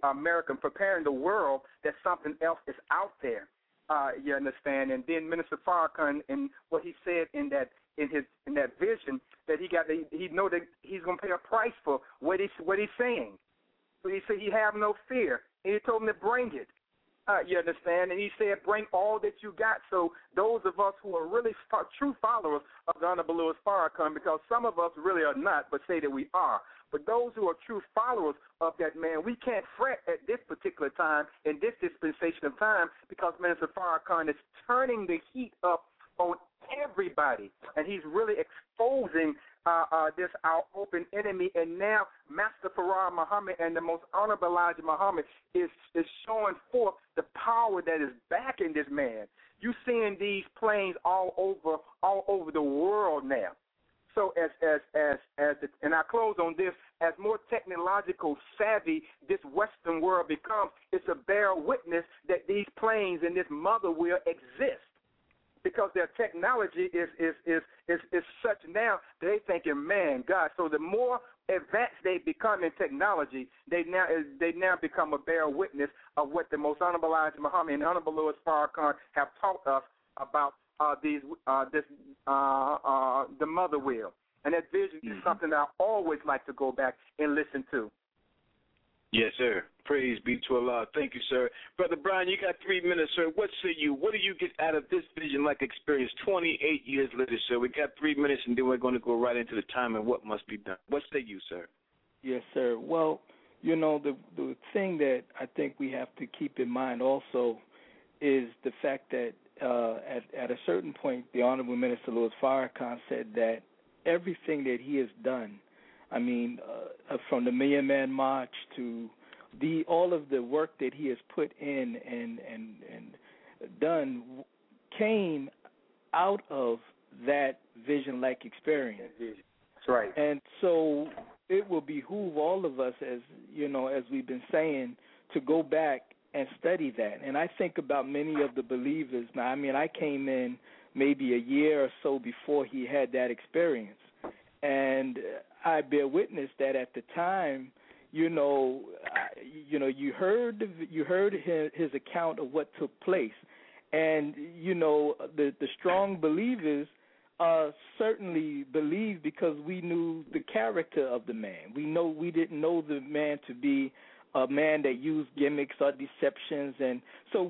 the world that something else is out there. You understand? And then Minister Farrakhan, and what he said in that vision, that he know that he's gonna pay a price for what he's saying. So he said he have no fear, and he told him to bring it. You understand? And he said, bring all that you got. So those of us who are really true followers of the Honorable Louis Farrakhan, because some of us really are not, but say that we are. But those who are true followers of that man, we can't fret at this particular time, in this dispensation of time, because Minister Farrakhan is turning the heat up on everybody, and he's really exposing our open enemy. And now Master Farah Muhammad and the Most Honorable Elijah Muhammad is showing forth the power that is backing this man. You're seeing these planes all over the world now. So and I close on this, as more technological savvy this Western world becomes, it's a bear witness that these planes and this mother wheel exist. Because their technology is such now, they thinking, man, God. So the more advanced they become in technology, they now become a bear witness of what the Most Honorable Elijah Muhammad and Honorable Louis Farrakhan have taught us about the mother wheel. And that vision is something that I always like to go back and listen to. Yes, sir. Praise be to Allah. Thank you, sir. Brother Brian, you got 3 minutes, sir. What say you? What do you get out of this vision-like experience 28 years later, sir? We got 3 minutes, and then we're going to go right into the time and what must be done. What say you, sir? Yes, sir. Well, you know, the thing that I think we have to keep in mind also is the fact that at a certain point, the Honorable Minister Louis Farrakhan said that everything that he has done, I mean, from the Million Man March to all of the work that he has put in and done came out of that vision-like experience. That's right. And so it will behoove all of us, as you know, as we've been saying, to go back and study that. And I think about many of the believers. Now, I mean, I came in maybe a year or so before he had that experience, and I bear witness that at the time, you heard his account of what took place, and the strong believers certainly believed because we knew the character of the man. We didn't know the man to be a man that used gimmicks or deceptions, and so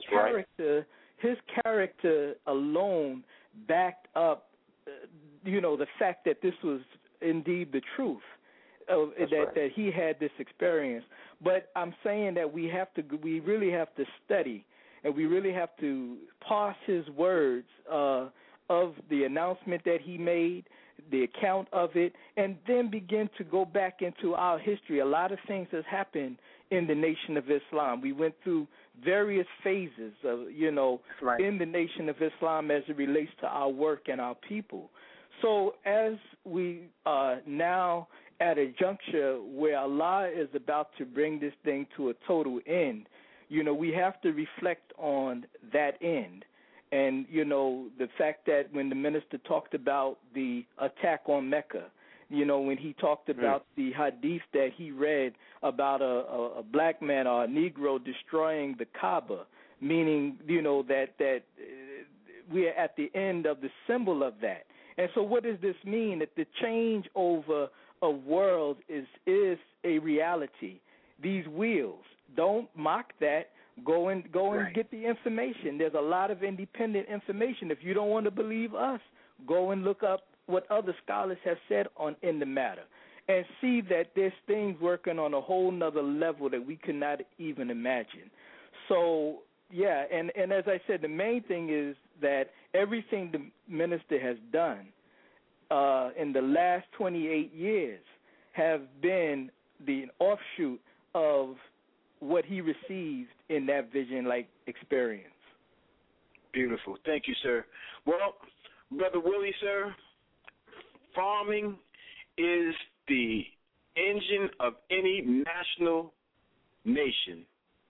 his character alone backed up, the fact that this was indeed the truth, that he had this experience. But I'm saying that we really have to study, and we really have to parse his words of the announcement that he made, the account of it, and then begin to go back into our history. A lot of things has happened in the Nation of Islam. We went through various phases of, in the Nation of Islam as it relates to our work and our people. So as we are now at a juncture where Allah is about to bring this thing to a total end, we have to reflect on that end. And, the fact that when the minister talked about the attack on Mecca, when he talked about the hadith that he read about a black man or a Negro destroying the Kaaba, meaning, that we are at the end of the symbol of that. And so what does this mean? That the change over a world is a reality. These wheels, don't mock that. Go and get the information. There's a lot of independent information. If you don't want to believe us, go and look up what other scholars have said in the matter, and see that there's things working on a whole nother level that we could not even imagine. So, yeah, and as I said, the main thing is that everything the minister has done in the last 28 years have been the offshoot of what he received in that vision-like experience. Beautiful. Thank you, sir. Well, Brother Willie, sir, farming is the engine of any national nation.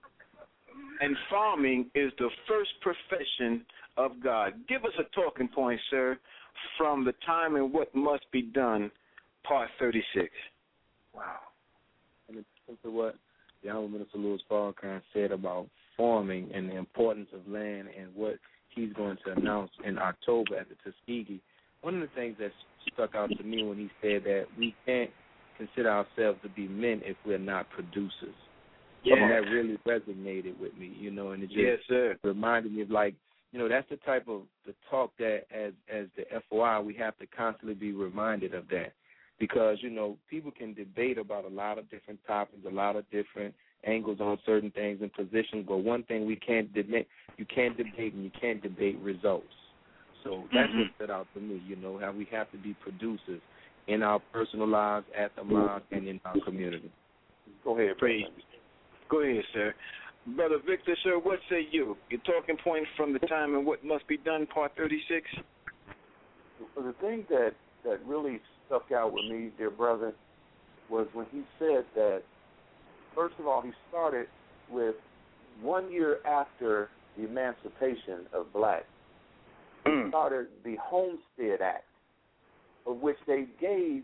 And farming is the first profession of God. Give us a talking point, sir, from the time and what must be done, part 36. Wow. And it's to what the Honorable Minister Louis Farrakhan said about farming and the importance of land and what he's going to announce in October at the Tuskegee. One of the things that stuck out to me when he said that we can't consider ourselves to be men if we're not producers. Yeah. And that really resonated with me, and it just reminded me of that's the type of the talk that as the FOI we have to constantly be reminded of that. Because, people can debate about a lot of different topics, a lot of different angles on certain things and positions, but one thing we can't debate, you can't debate results. So that's what stood out to me, how we have to be producers in our personal lives, at the mosque, and in our community. Go ahead, praise. Go ahead, sir. Brother Victor, sir, what say you? Your talking point from the time and what must be done, part 36? Well, the thing that really stuck out with me, dear brother, was when he said that, first of all, he started with 1 year after the emancipation of blacks. He started the Homestead Act, of which they gave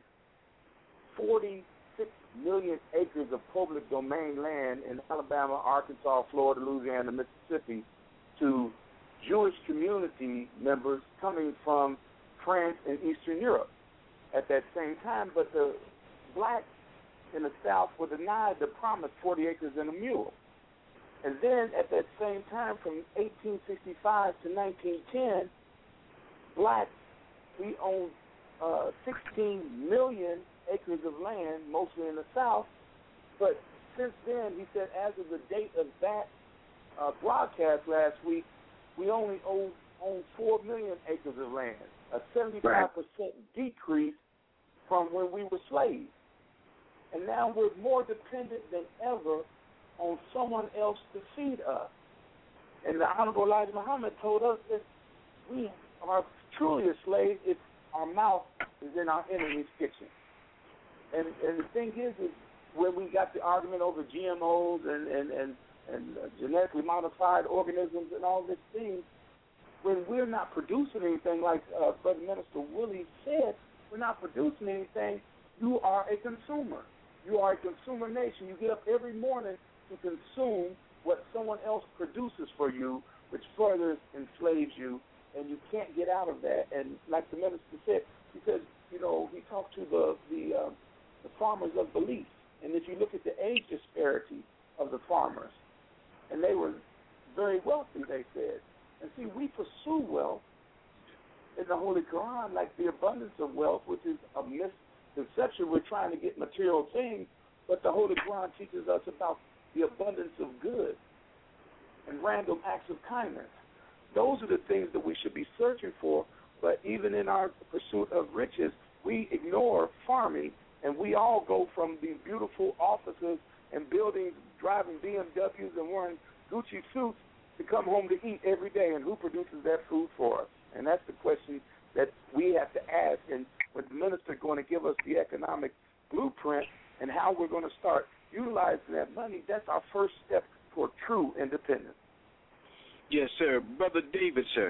46 million acres of public domain land in Alabama, Arkansas, Florida, Louisiana, Mississippi to Jewish community members coming from France and Eastern Europe at that same time. But the blacks in the South were denied the promised 40 acres and a mule. And then at that same time, from 1865 to 1910, blacks, we owned 16 million acres of land, mostly in the South. But since then, he said, as of the date of that broadcast last week, we only own 4 million acres of land, a 75% decrease from when we were slaves. And now we're more dependent than ever on someone else to feed us. And the Honorable Elijah Muhammad told us that we are truly a slave if our mouth is in our enemy's kitchen. And the thing is when we got the argument over GMOs and genetically modified organisms and all these things, when we're not producing anything, like Brother Minister Willie said, we're not producing anything, you are a consumer. You are a consumer nation. You get up every morning to consume what someone else produces for you, which further enslaves you, and you can't get out of that. And like the minister said, because, he talked to the farmers of belief. And if you look at the age disparity of the farmers, and they were very wealthy, they said. And see, we pursue wealth in the Holy Quran like the abundance of wealth, which is a misconception. We're trying to get material things, but the Holy Quran teaches us about the abundance of good and random acts of kindness. Those are the things that we should be searching for, but even in our pursuit of riches, we ignore farming, and we all go from these beautiful offices and buildings, driving BMWs and wearing Gucci suits to come home to eat every day, and who produces that food for us? And that's the question that we have to ask, and when the minister is going to give us the economic blueprint and how we're going to start utilizing that money, that's our first step toward true independence. Yes, sir. Brother David, sir.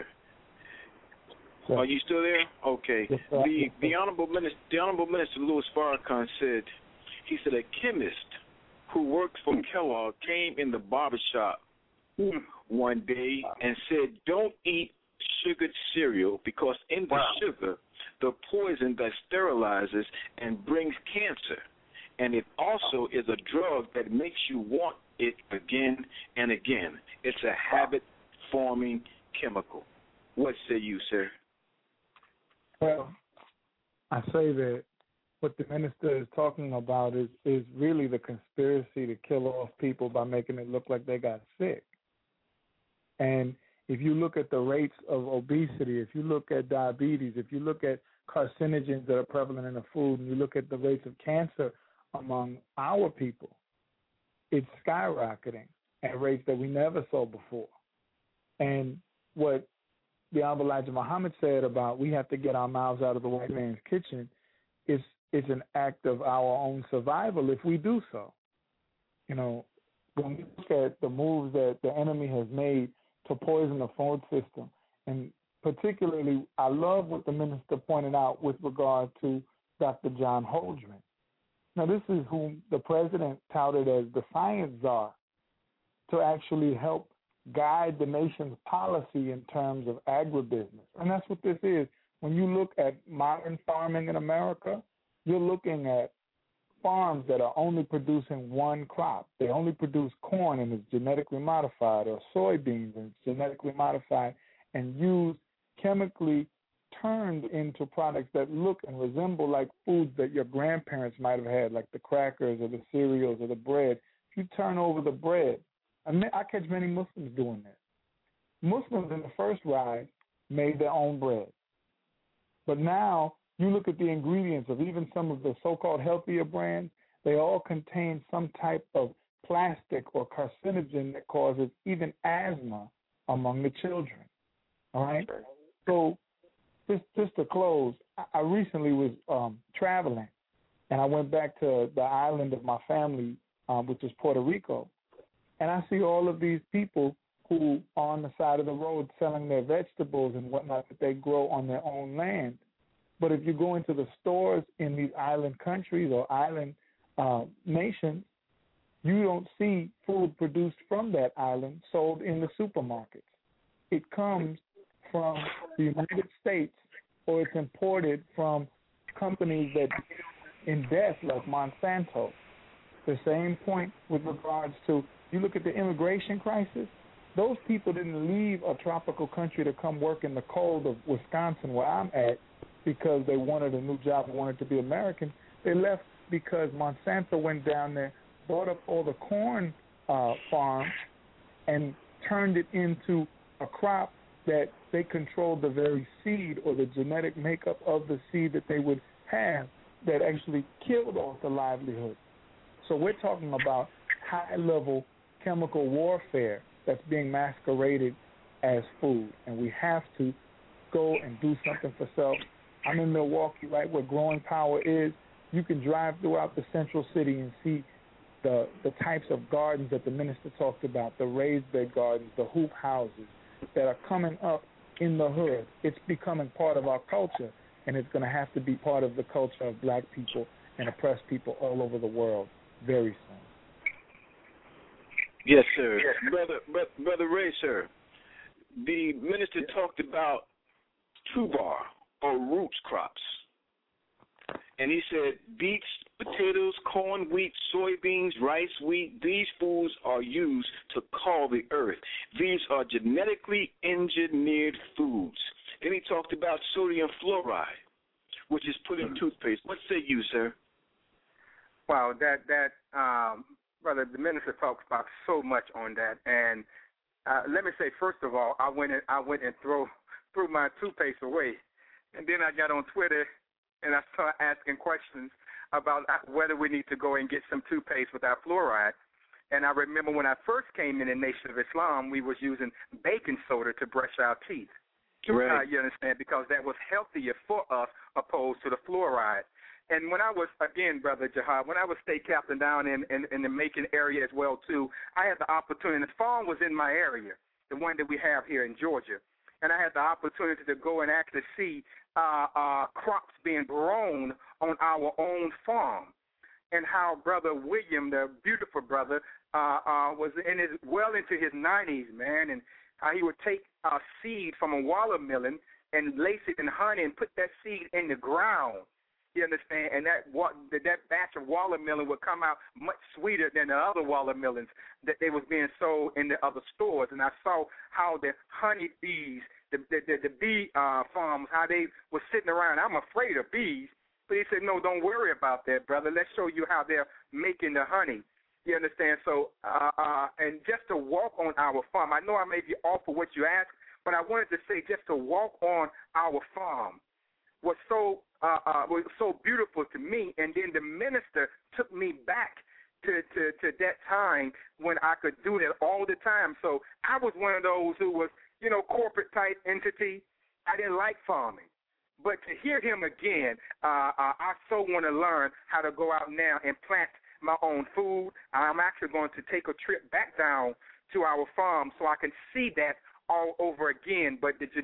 Are you still there? Okay. Yes, sir. The Honorable Minister Louis Farrakhan said, he said, a chemist who worked for Kellogg came in the barbershop one day and said, don't eat sugared cereal because in the sugar, the poison that sterilizes and brings cancer. And it also is a drug that makes you want it again and again. It's a habit-forming chemical. What say you, sir? Well, I say that what the minister is talking about is really the conspiracy to kill off people by making it look like they got sick. And if you look at the rates of obesity, if you look at diabetes, if you look at carcinogens that are prevalent in the food, and you look at the rates of cancer among our people, it's skyrocketing at rates that we never saw before. And what the Honorable Elijah Muhammad said about we have to get our mouths out of the white man's kitchen is an act of our own survival if we do so. When we look at the moves that the enemy has made to poison the food system, and particularly I love what the minister pointed out with regard to Dr. John Holdren. Now, this is whom the president touted as the science czar to actually help guide the nation's policy in terms of agribusiness. And that's what this is. When you look at modern farming in America, you're looking at farms that are only producing one crop. They only produce corn and it's genetically modified, or soybeans and it's genetically modified and used chemically turned into products that look and resemble like foods that your grandparents might have had, like the crackers or the cereals or the bread. If you turn over the bread, I catch many Muslims doing that. Muslims in the first rise made their own bread. But now you look at the ingredients of even some of the so-called healthier brands, they all contain some type of plastic or carcinogen that causes even asthma among the children. All right? So just to close, I recently was traveling, and I went back to the island of my family, which is Puerto Rico, and I see all of these people who are on the side of the road selling their vegetables and whatnot that they grow on their own land. But if you go into the stores in these island countries or island nations, you don't see food produced from that island sold in the supermarkets. It comes from the United States, or it's imported from companies that in death, like Monsanto. The same point with regards to, you look at the immigration crisis, those people didn't leave a tropical country to come work in the cold of Wisconsin, where I'm at, because they wanted a new job and wanted to be American. They left because Monsanto went down there, bought up all the corn farms, and turned it into a crop that they controlled the very seed or the genetic makeup of the seed that they would have that actually killed off the livelihood. So we're talking about high-level chemical warfare that's being masqueraded as food, and we have to go and do something for self. I'm in Milwaukee, right where Growing Power is. You can drive throughout the central city and see the types of gardens that the minister talked about, the raised bed gardens, the hoop houses that are coming up in the hood. It's becoming part of our culture, and it's going to have to be part of the culture of black people and oppressed people all over the world very soon. Yes, sir. Brother Ray, sir, the minister talked about tuber or roots crops. And he said beets, potatoes, corn, wheat, soybeans, rice, wheat, these foods are used to call the earth. These are genetically engineered foods. Then he talked about sodium fluoride, which is put in toothpaste. What say you, sir? Wow, brother, the minister talks about so much on that. And let me say, first of all, I went and threw my toothpaste away. And then I got on Twitter and I started asking questions about whether we need to go and get some toothpaste without fluoride. And I remember when I first came in the Nation of Islam, we was using baking soda to brush our teeth. Right. You understand? Because that was healthier for us opposed to the fluoride. And when I was, again, Brother Jihad, when I was state captain down in the Macon area as well, too, I had the opportunity. The farm was in my area, the one that we have here in Georgia. And I had the opportunity to go and actually see crops being grown on our own farm, and how Brother William, the beautiful brother, was well into his 90s, man, and how he would take a seed from a watermelon and lace it in honey and put that seed in the ground. You understand? And that batch of watermelon would come out much sweeter than the other watermelons that they was being sold in the other stores. And I saw how the honey bees, the bee farms, how they were sitting around. I'm afraid of bees. But he said, no, don't worry about that, brother. Let's show you how they're making the honey. You understand? So, and just to walk on our farm, I know I may be off of what you asked, but I wanted to say just to walk on our farm was so beautiful to me. And then the minister took me back to that time when I could do that all the time. So I was one of those who was, corporate type entity. I didn't like farming. But to hear him again, I so want to learn how to go out now and plant my own food. I'm actually going to take a trip back down to our farm so I can see that all over again. But the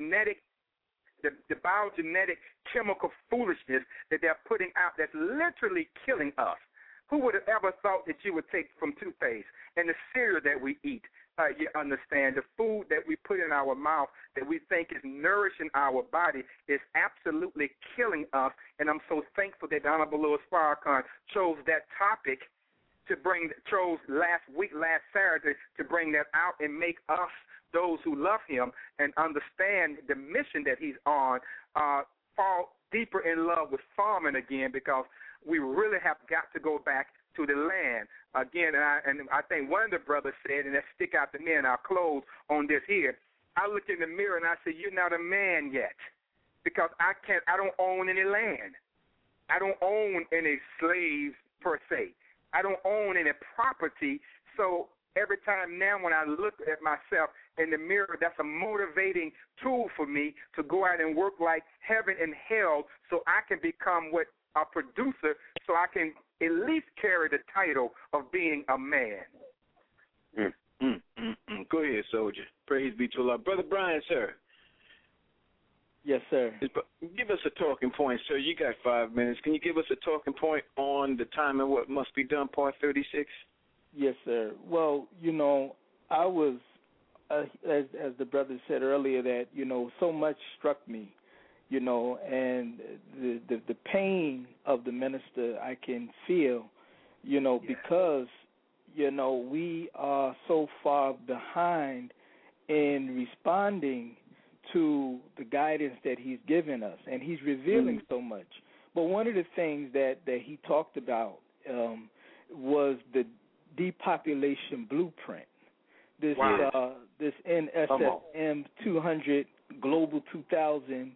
biogenetic chemical foolishness that they're putting out that's literally killing us. Who would have ever thought that you would take from toothpaste and the cereal that we eat? You understand, the food that we put in our mouth that we think is nourishing our body is absolutely killing us. And I'm so thankful that the Honorable Louis Farrakhan chose that topic chose last Saturday, to bring that out and make us, those who love him and understand the mission that he's on, fall deeper in love with farming again, because we really have got to go back to the land again. And I think one of the brothers said, and that stick out to me, and I'll close on this here. I look in the mirror and I say, you're not a man yet, because I don't own any land. I don't own any slaves per se. I don't own any property. So every time now when I look at myself in the mirror, that's a motivating tool for me to go out and work like heaven and hell so I can become a producer, so I can at least carry the title of being a man. Go ahead, soldier. Praise be to Allah. Brother Brian, sir. Yes, sir. Give us a talking point, sir. You got 5 minutes. Can you give us a talking point on the time and what must be done, part 36? Yes, sir. Well, I was, as the brother said earlier, that, so much struck me, and the pain of the minister I can feel, because, we are so far behind in responding to the guidance that he's given us, and he's revealing so much. But one of the things that he talked about was the depopulation blueprint. This this NSSM 200 Global 2000,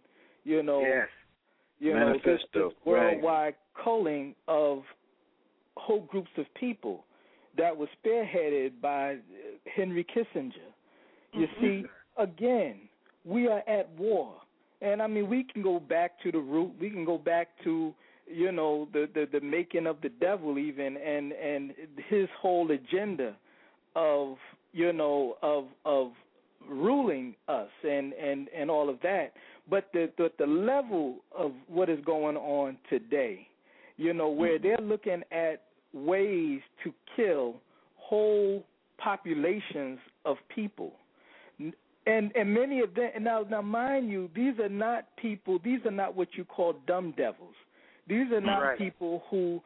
this worldwide culling of whole groups of people that was spearheaded by Henry Kissinger. You see, again, we are at war, And I mean, we can go back to the root. We can go back to, you know, the making of the devil even, and his whole agenda of, you know, of ruling us and all of that. But the level of what is going on today, you know, where they're looking at ways to kill whole populations of people. And many of them, now mind you, these are not people, these are not what you call dumb devils. These are not people who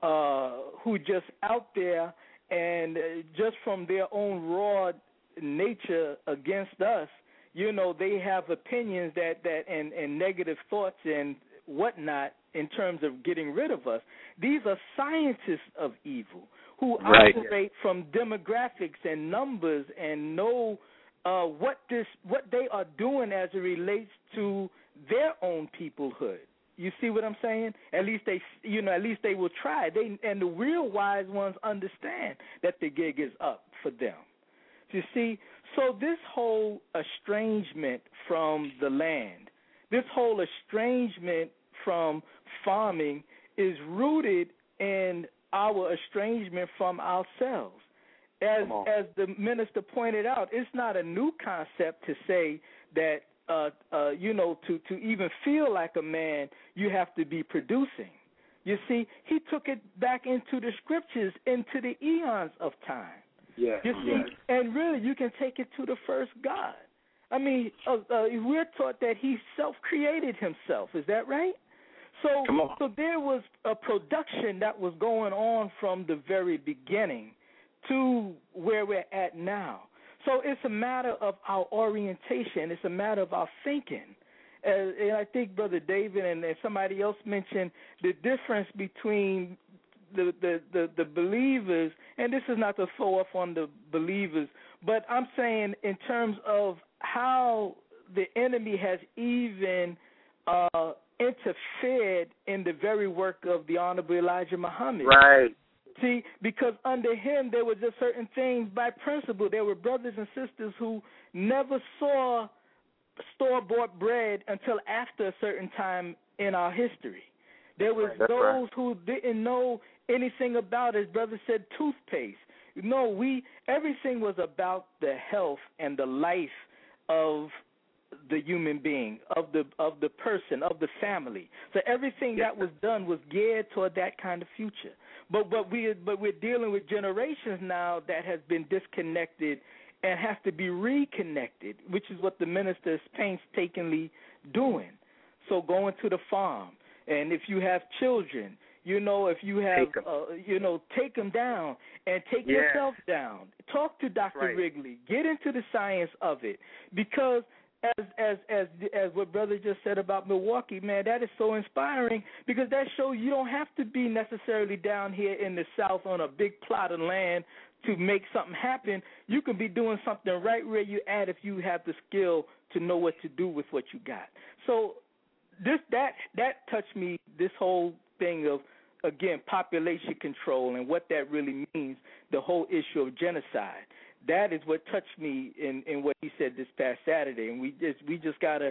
just out there and just from their own raw nature against us, you know, they have opinions that and negative thoughts and whatnot in terms of getting rid of us. These are scientists of evil who operate from demographics and numbers and know what they are doing as it relates to their own peoplehood. You see what I'm saying? At least they will try. And the real wise ones understand that the gig is up for them. You see, so this whole estrangement from the land, this whole estrangement from farming is rooted in our estrangement from ourselves. As the minister pointed out, it's not a new concept to say that, you know, to even feel like a man, you have to be producing. You see, he took it back into the scriptures, into the eons of time. Yeah, you see, and really, you can take it to the first God. I mean, we're taught that he self-created himself. Is that right? So there was a production that was going on from the very beginning to where we're at now. So it's a matter of our orientation. It's a matter of our thinking. And I think Brother David and somebody else mentioned the difference between the believers, and this is not to throw off on the believers, but I'm saying in terms of how the enemy has even interfered in the very work of the Honorable Elijah Muhammad. Right. See, because under him there were just certain things by principle. There were brothers and sisters who never saw store-bought bread until after a certain time in our history. There was those who didn't know anything about, as brother said, toothpaste. No, everything was about the health and the life of the human being, of the person, of the family. So everything that was done was geared toward that kind of future. But we're dealing with generations now that has been disconnected and have to be reconnected, which is what the minister is painstakingly doing. So going to the farm, and if you have children, you know, if you have, take them down and take yourself down. Talk to Dr. Wrigley. Get into the science of it, because as what brother just said about Milwaukee, man, that is so inspiring, because that shows you don't have to be necessarily down here in the South on a big plot of land to make something happen. You can be doing something right where you at if you have the skill to know what to do with what you got. So that touched me, this whole thing of, again, population control and what that really means, the whole issue of genocide. That is what touched me in what he said this past Saturday, and we just gotta,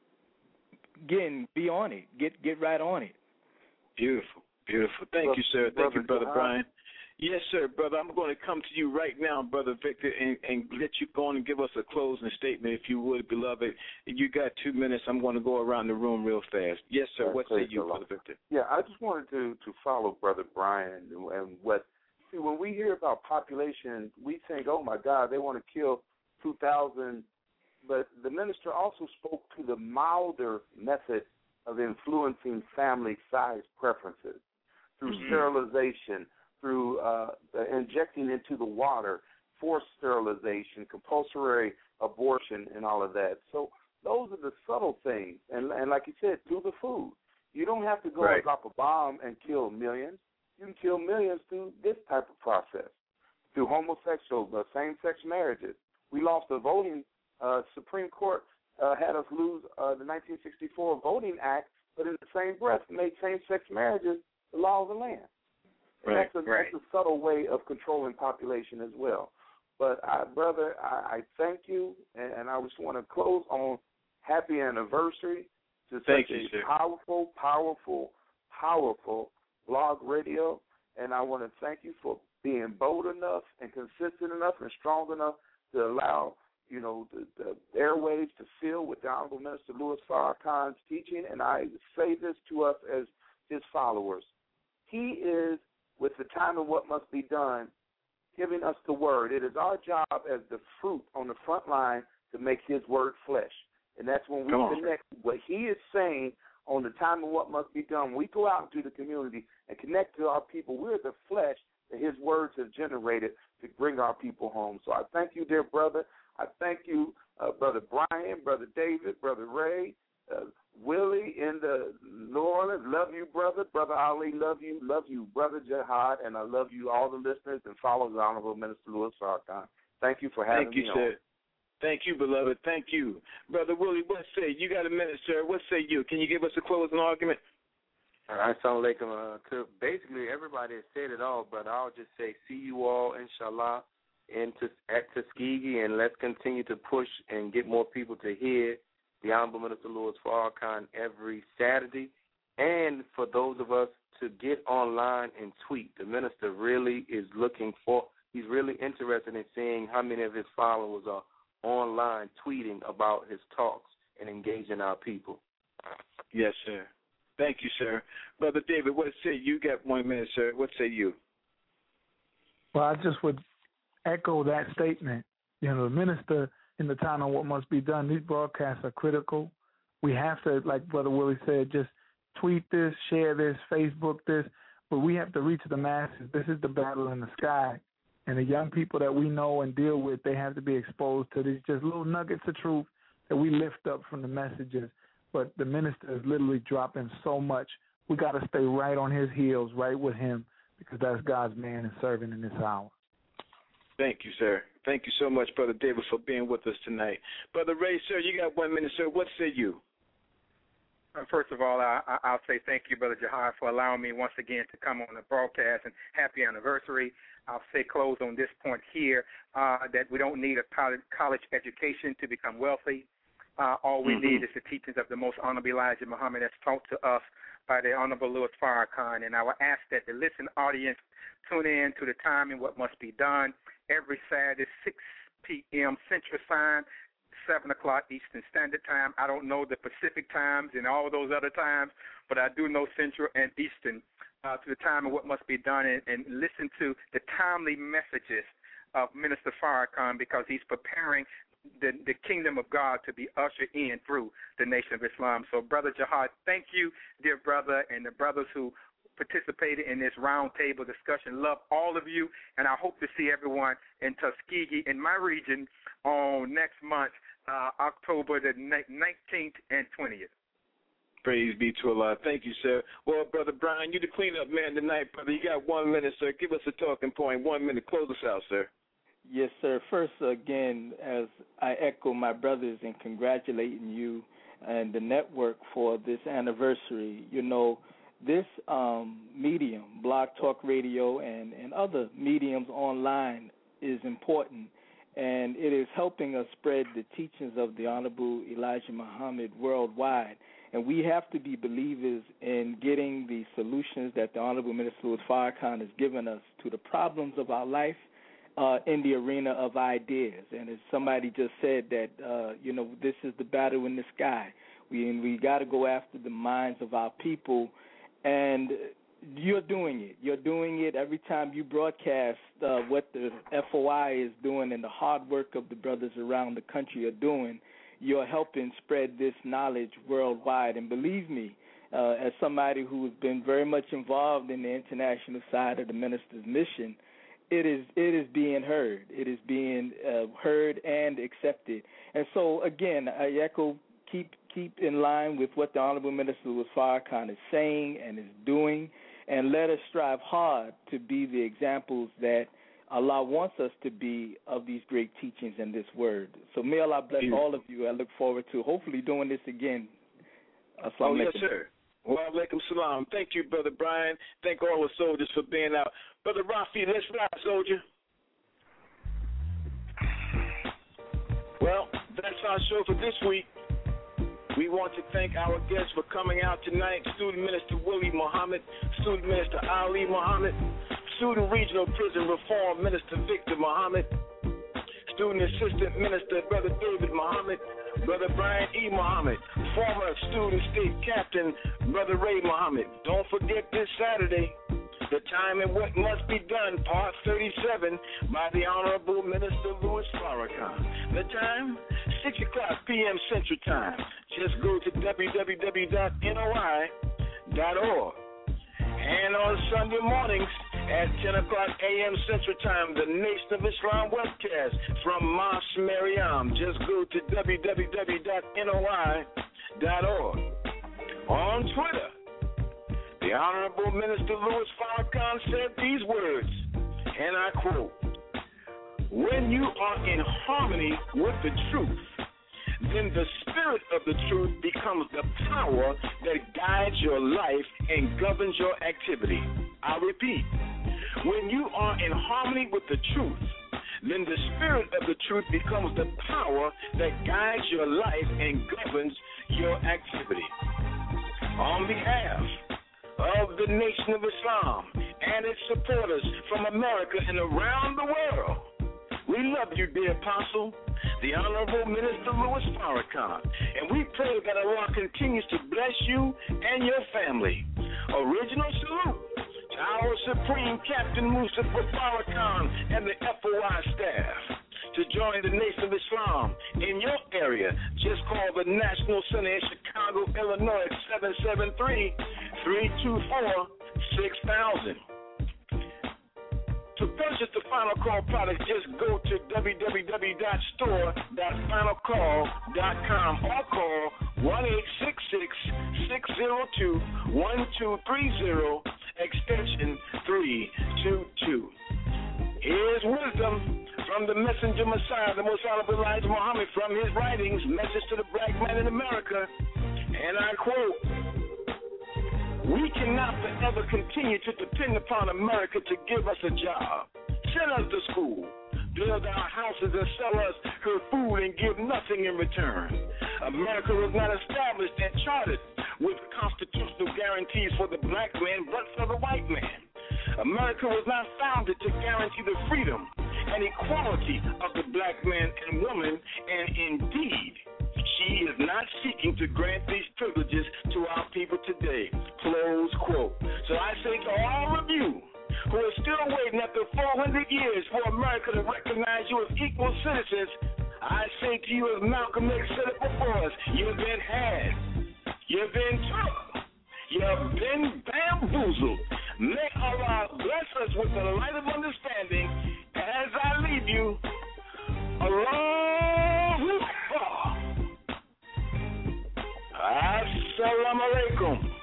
again, be on it, get right on it. Beautiful. Thank you, sir. Thank you, Brother Brian. Yes, sir, brother. I'm going to come to you right now, Brother Victor, and let you go on and give us a closing statement, if you would, beloved. You got 2 minutes. I'm going to go around the room real fast. Yes, sir. What say you, Brother Victor? Yeah, I just wanted to follow Brother Brian and what. See, when we hear about population, we think, oh, my God, they want to kill 2,000. But the minister also spoke to the milder method of influencing family size preferences through sterilization, through injecting into the water, forced sterilization, compulsory abortion, and all of that. So those are the subtle things. And like you said, through the food. You don't have to go and drop a bomb and kill millions. You can kill millions through this type of process, through homosexual, same-sex marriages. We lost the voting. Supreme Court had us lose the 1964 Voting Act, but in the same breath made same-sex marriages the law of the land. That's a subtle way of controlling population as well. But, brother, I thank you, and I just want to close on happy anniversary to Thank such you, a powerful, powerful, powerful blog radio. And I want to thank you for being bold enough and consistent enough and strong enough to allow, you know, the airwaves to fill with the Honorable Minister Louis Farrakhan's teaching. And I say this to us as his followers. He is, with the time and what must be done, giving us the word. It is our job as the fruit on the front line to make his word flesh. And that's when we connect what he is saying on the time and what must be done. We go out into the community and connect to our people. We're the flesh that his words have generated to bring our people home. So I thank you, dear brother. I thank you, Brother Brian, Brother David, Brother Ray, Willie in the New Orleans. Love you, brother. Brother Ali, love you. Love you, Brother Jihad. And I love you, all the listeners and followers of the Honorable Minister Louis Farrakhan. Thank you for having me on. Sir. Thank you, beloved. Thank you. Brother Willie, what say? You got a minute, sir. What say you? Can you give us a closing argument? Assalamu alaikum. Basically, everybody has said it all, but I'll just say, see you all, inshallah, at Tuskegee, and let's continue to push and get more people to hear the Honorable Minister Louis Farrakhan every Saturday. And for those of us to get online and tweet, the minister really is he's really interested in seeing how many of his followers are online tweeting about his talks and engaging our people. Yes, sir. Thank you, sir. Brother David, what say you? Got 1 minute, sir. What say you? Well, I just would echo that statement. You know, the minister in the time on what must be done, these broadcasts are critical. We have to, like Brother Willie said, just tweet this, share this, Facebook this, but we have to reach the masses. This is the battle in the sky. And the young people that we know and deal with, they have to be exposed to these just little nuggets of truth that we lift up from the messages. But the minister is literally dropping so much. We got to stay right on his heels, right with him, because that's God's man and servant in this hour. Thank you, sir. Thank you so much, Brother David, for being with us tonight. Brother Ray, sir, you got 1 minute, sir. What say you? First of all, I'll say thank you, Brother Jihad, for allowing me once again to come on the broadcast, and happy anniversary. I'll say close on this point here, that we don't need a college education to become wealthy. All we need is the teachings of the Most Honorable Elijah Muhammad as taught to us by the Honorable Louis Farrakhan. And I will ask that the listening audience tune in to the time and what must be done every Saturday, 6 p.m. Central Time, 7 o'clock Eastern Standard Time. I don't know the Pacific times and all those other times, but I do know Central and Eastern to the time and what must be done, and listen to the timely messages of Minister Farrakhan, because he's preparing the kingdom of God to be ushered in through the Nation of Islam. So, Brother Jihad, thank you, dear brother, and the brothers who participated in this roundtable discussion. Love all of you, and I hope to see everyone in Tuskegee, in my region, on next month, October the 19th and 20th. Praise be to Allah. Thank you, sir. Well, Brother Brian, you're the cleanup man tonight, brother. You got 1 minute, sir. Give us a talking point. 1 minute. Close us out, sir. Yes, sir. First, again, as I echo my brothers in congratulating you and the network for this anniversary, you know, this medium, Blog Talk Radio and other mediums online, is important, and it is helping us spread the teachings of the Honorable Elijah Muhammad worldwide. And we have to be believers in getting the solutions that the Honorable Minister Louis Farrakhan has given us to the problems of our life in the arena of ideas. And as somebody just said that, you know, this is the battle in the sky. We got to go after the minds of our people, and you're doing it. You're doing it every time you broadcast what the FOI is doing and the hard work of the brothers around the country are doing. You're helping spread this knowledge worldwide. And believe me, as somebody who's been very much involved in the international side of the minister's mission, it is being heard. It is being heard and accepted. And so, again, I echo, keep in line with what the Honorable Minister Louis Farrakhan is saying and is doing, and let us strive hard to be the examples that Allah wants us to be of these great teachings and this word. So may Allah bless all of you. I look forward to hopefully doing this again. Oh, yes, sir. Wa alaikum salam. Thank you, Brother Brian. Thank all the soldiers for being out. Brother Rafi, let's ride, soldier. Well, that's our show for this week. want to thank our guests for coming out tonight. Student Minister Willie Muhammad, Student Minister Ali Muhammad, Student Regional Prison Reform Minister Victor Muhammad, Student Assistant Minister Brother David Muhammad, Brother Brian E. Muhammad, former Student State Captain Brother Ray Muhammad. Don't forget this Saturday, The Time and What Must Be Done, Part 37, by the Honorable Minister Louis Farrakhan. The time, 6 o'clock p.m. Central Time. Just go to www.noi.org. And on Sunday mornings at 10 o'clock a.m. Central Time, the Nation of Islam webcast from Mosque Mariam. Just go to www.noi.org. On Twitter, the Honorable Minister Louis Farrakhan said these words, and I quote, "When you are in harmony with the truth, then the spirit of the truth becomes the power that guides your life and governs your activity." I repeat, when you are in harmony with the truth, then the spirit of the truth becomes the power that guides your life and governs your activity. On behalf of the Nation of Islam and its supporters from America and around the world, we love you, dear Apostle, the Honorable Minister Louis Farrakhan, and we pray that Allah continues to bless you and your family. Original salute to our Supreme Captain Mustafa Farrakhan and the FOI staff. To join the Nation of Islam in your area, just call the National Center in Chicago, Illinois at 773-324-6000. To purchase the Final Call product, just go to www.store.finalcall.com or call 1-866-602-1230, extension 322. Here's wisdom from the messenger Messiah, the Most Honorable Elijah Muhammad, from his writings, Message to the Black Man in America, and I quote, "We cannot forever continue to depend upon America to give us a job, send us to school, build our houses, and sell us her food and give nothing in return. America was not established and chartered with constitutional guarantees for the black man, but for the white man. America was not founded to guarantee the freedom and equality of the black man and woman, and indeed, she is not seeking to grant these privileges to our people today." Close quote. So I say to all of you who are still waiting after 400 years for America to recognize you as equal citizens, I say to you as Malcolm X said it before us, you've been had, you've been took, you've been bamboozled. May Allah bless us with the light of understanding as I leave you. Allahu Akbar. Assalamu alaikum.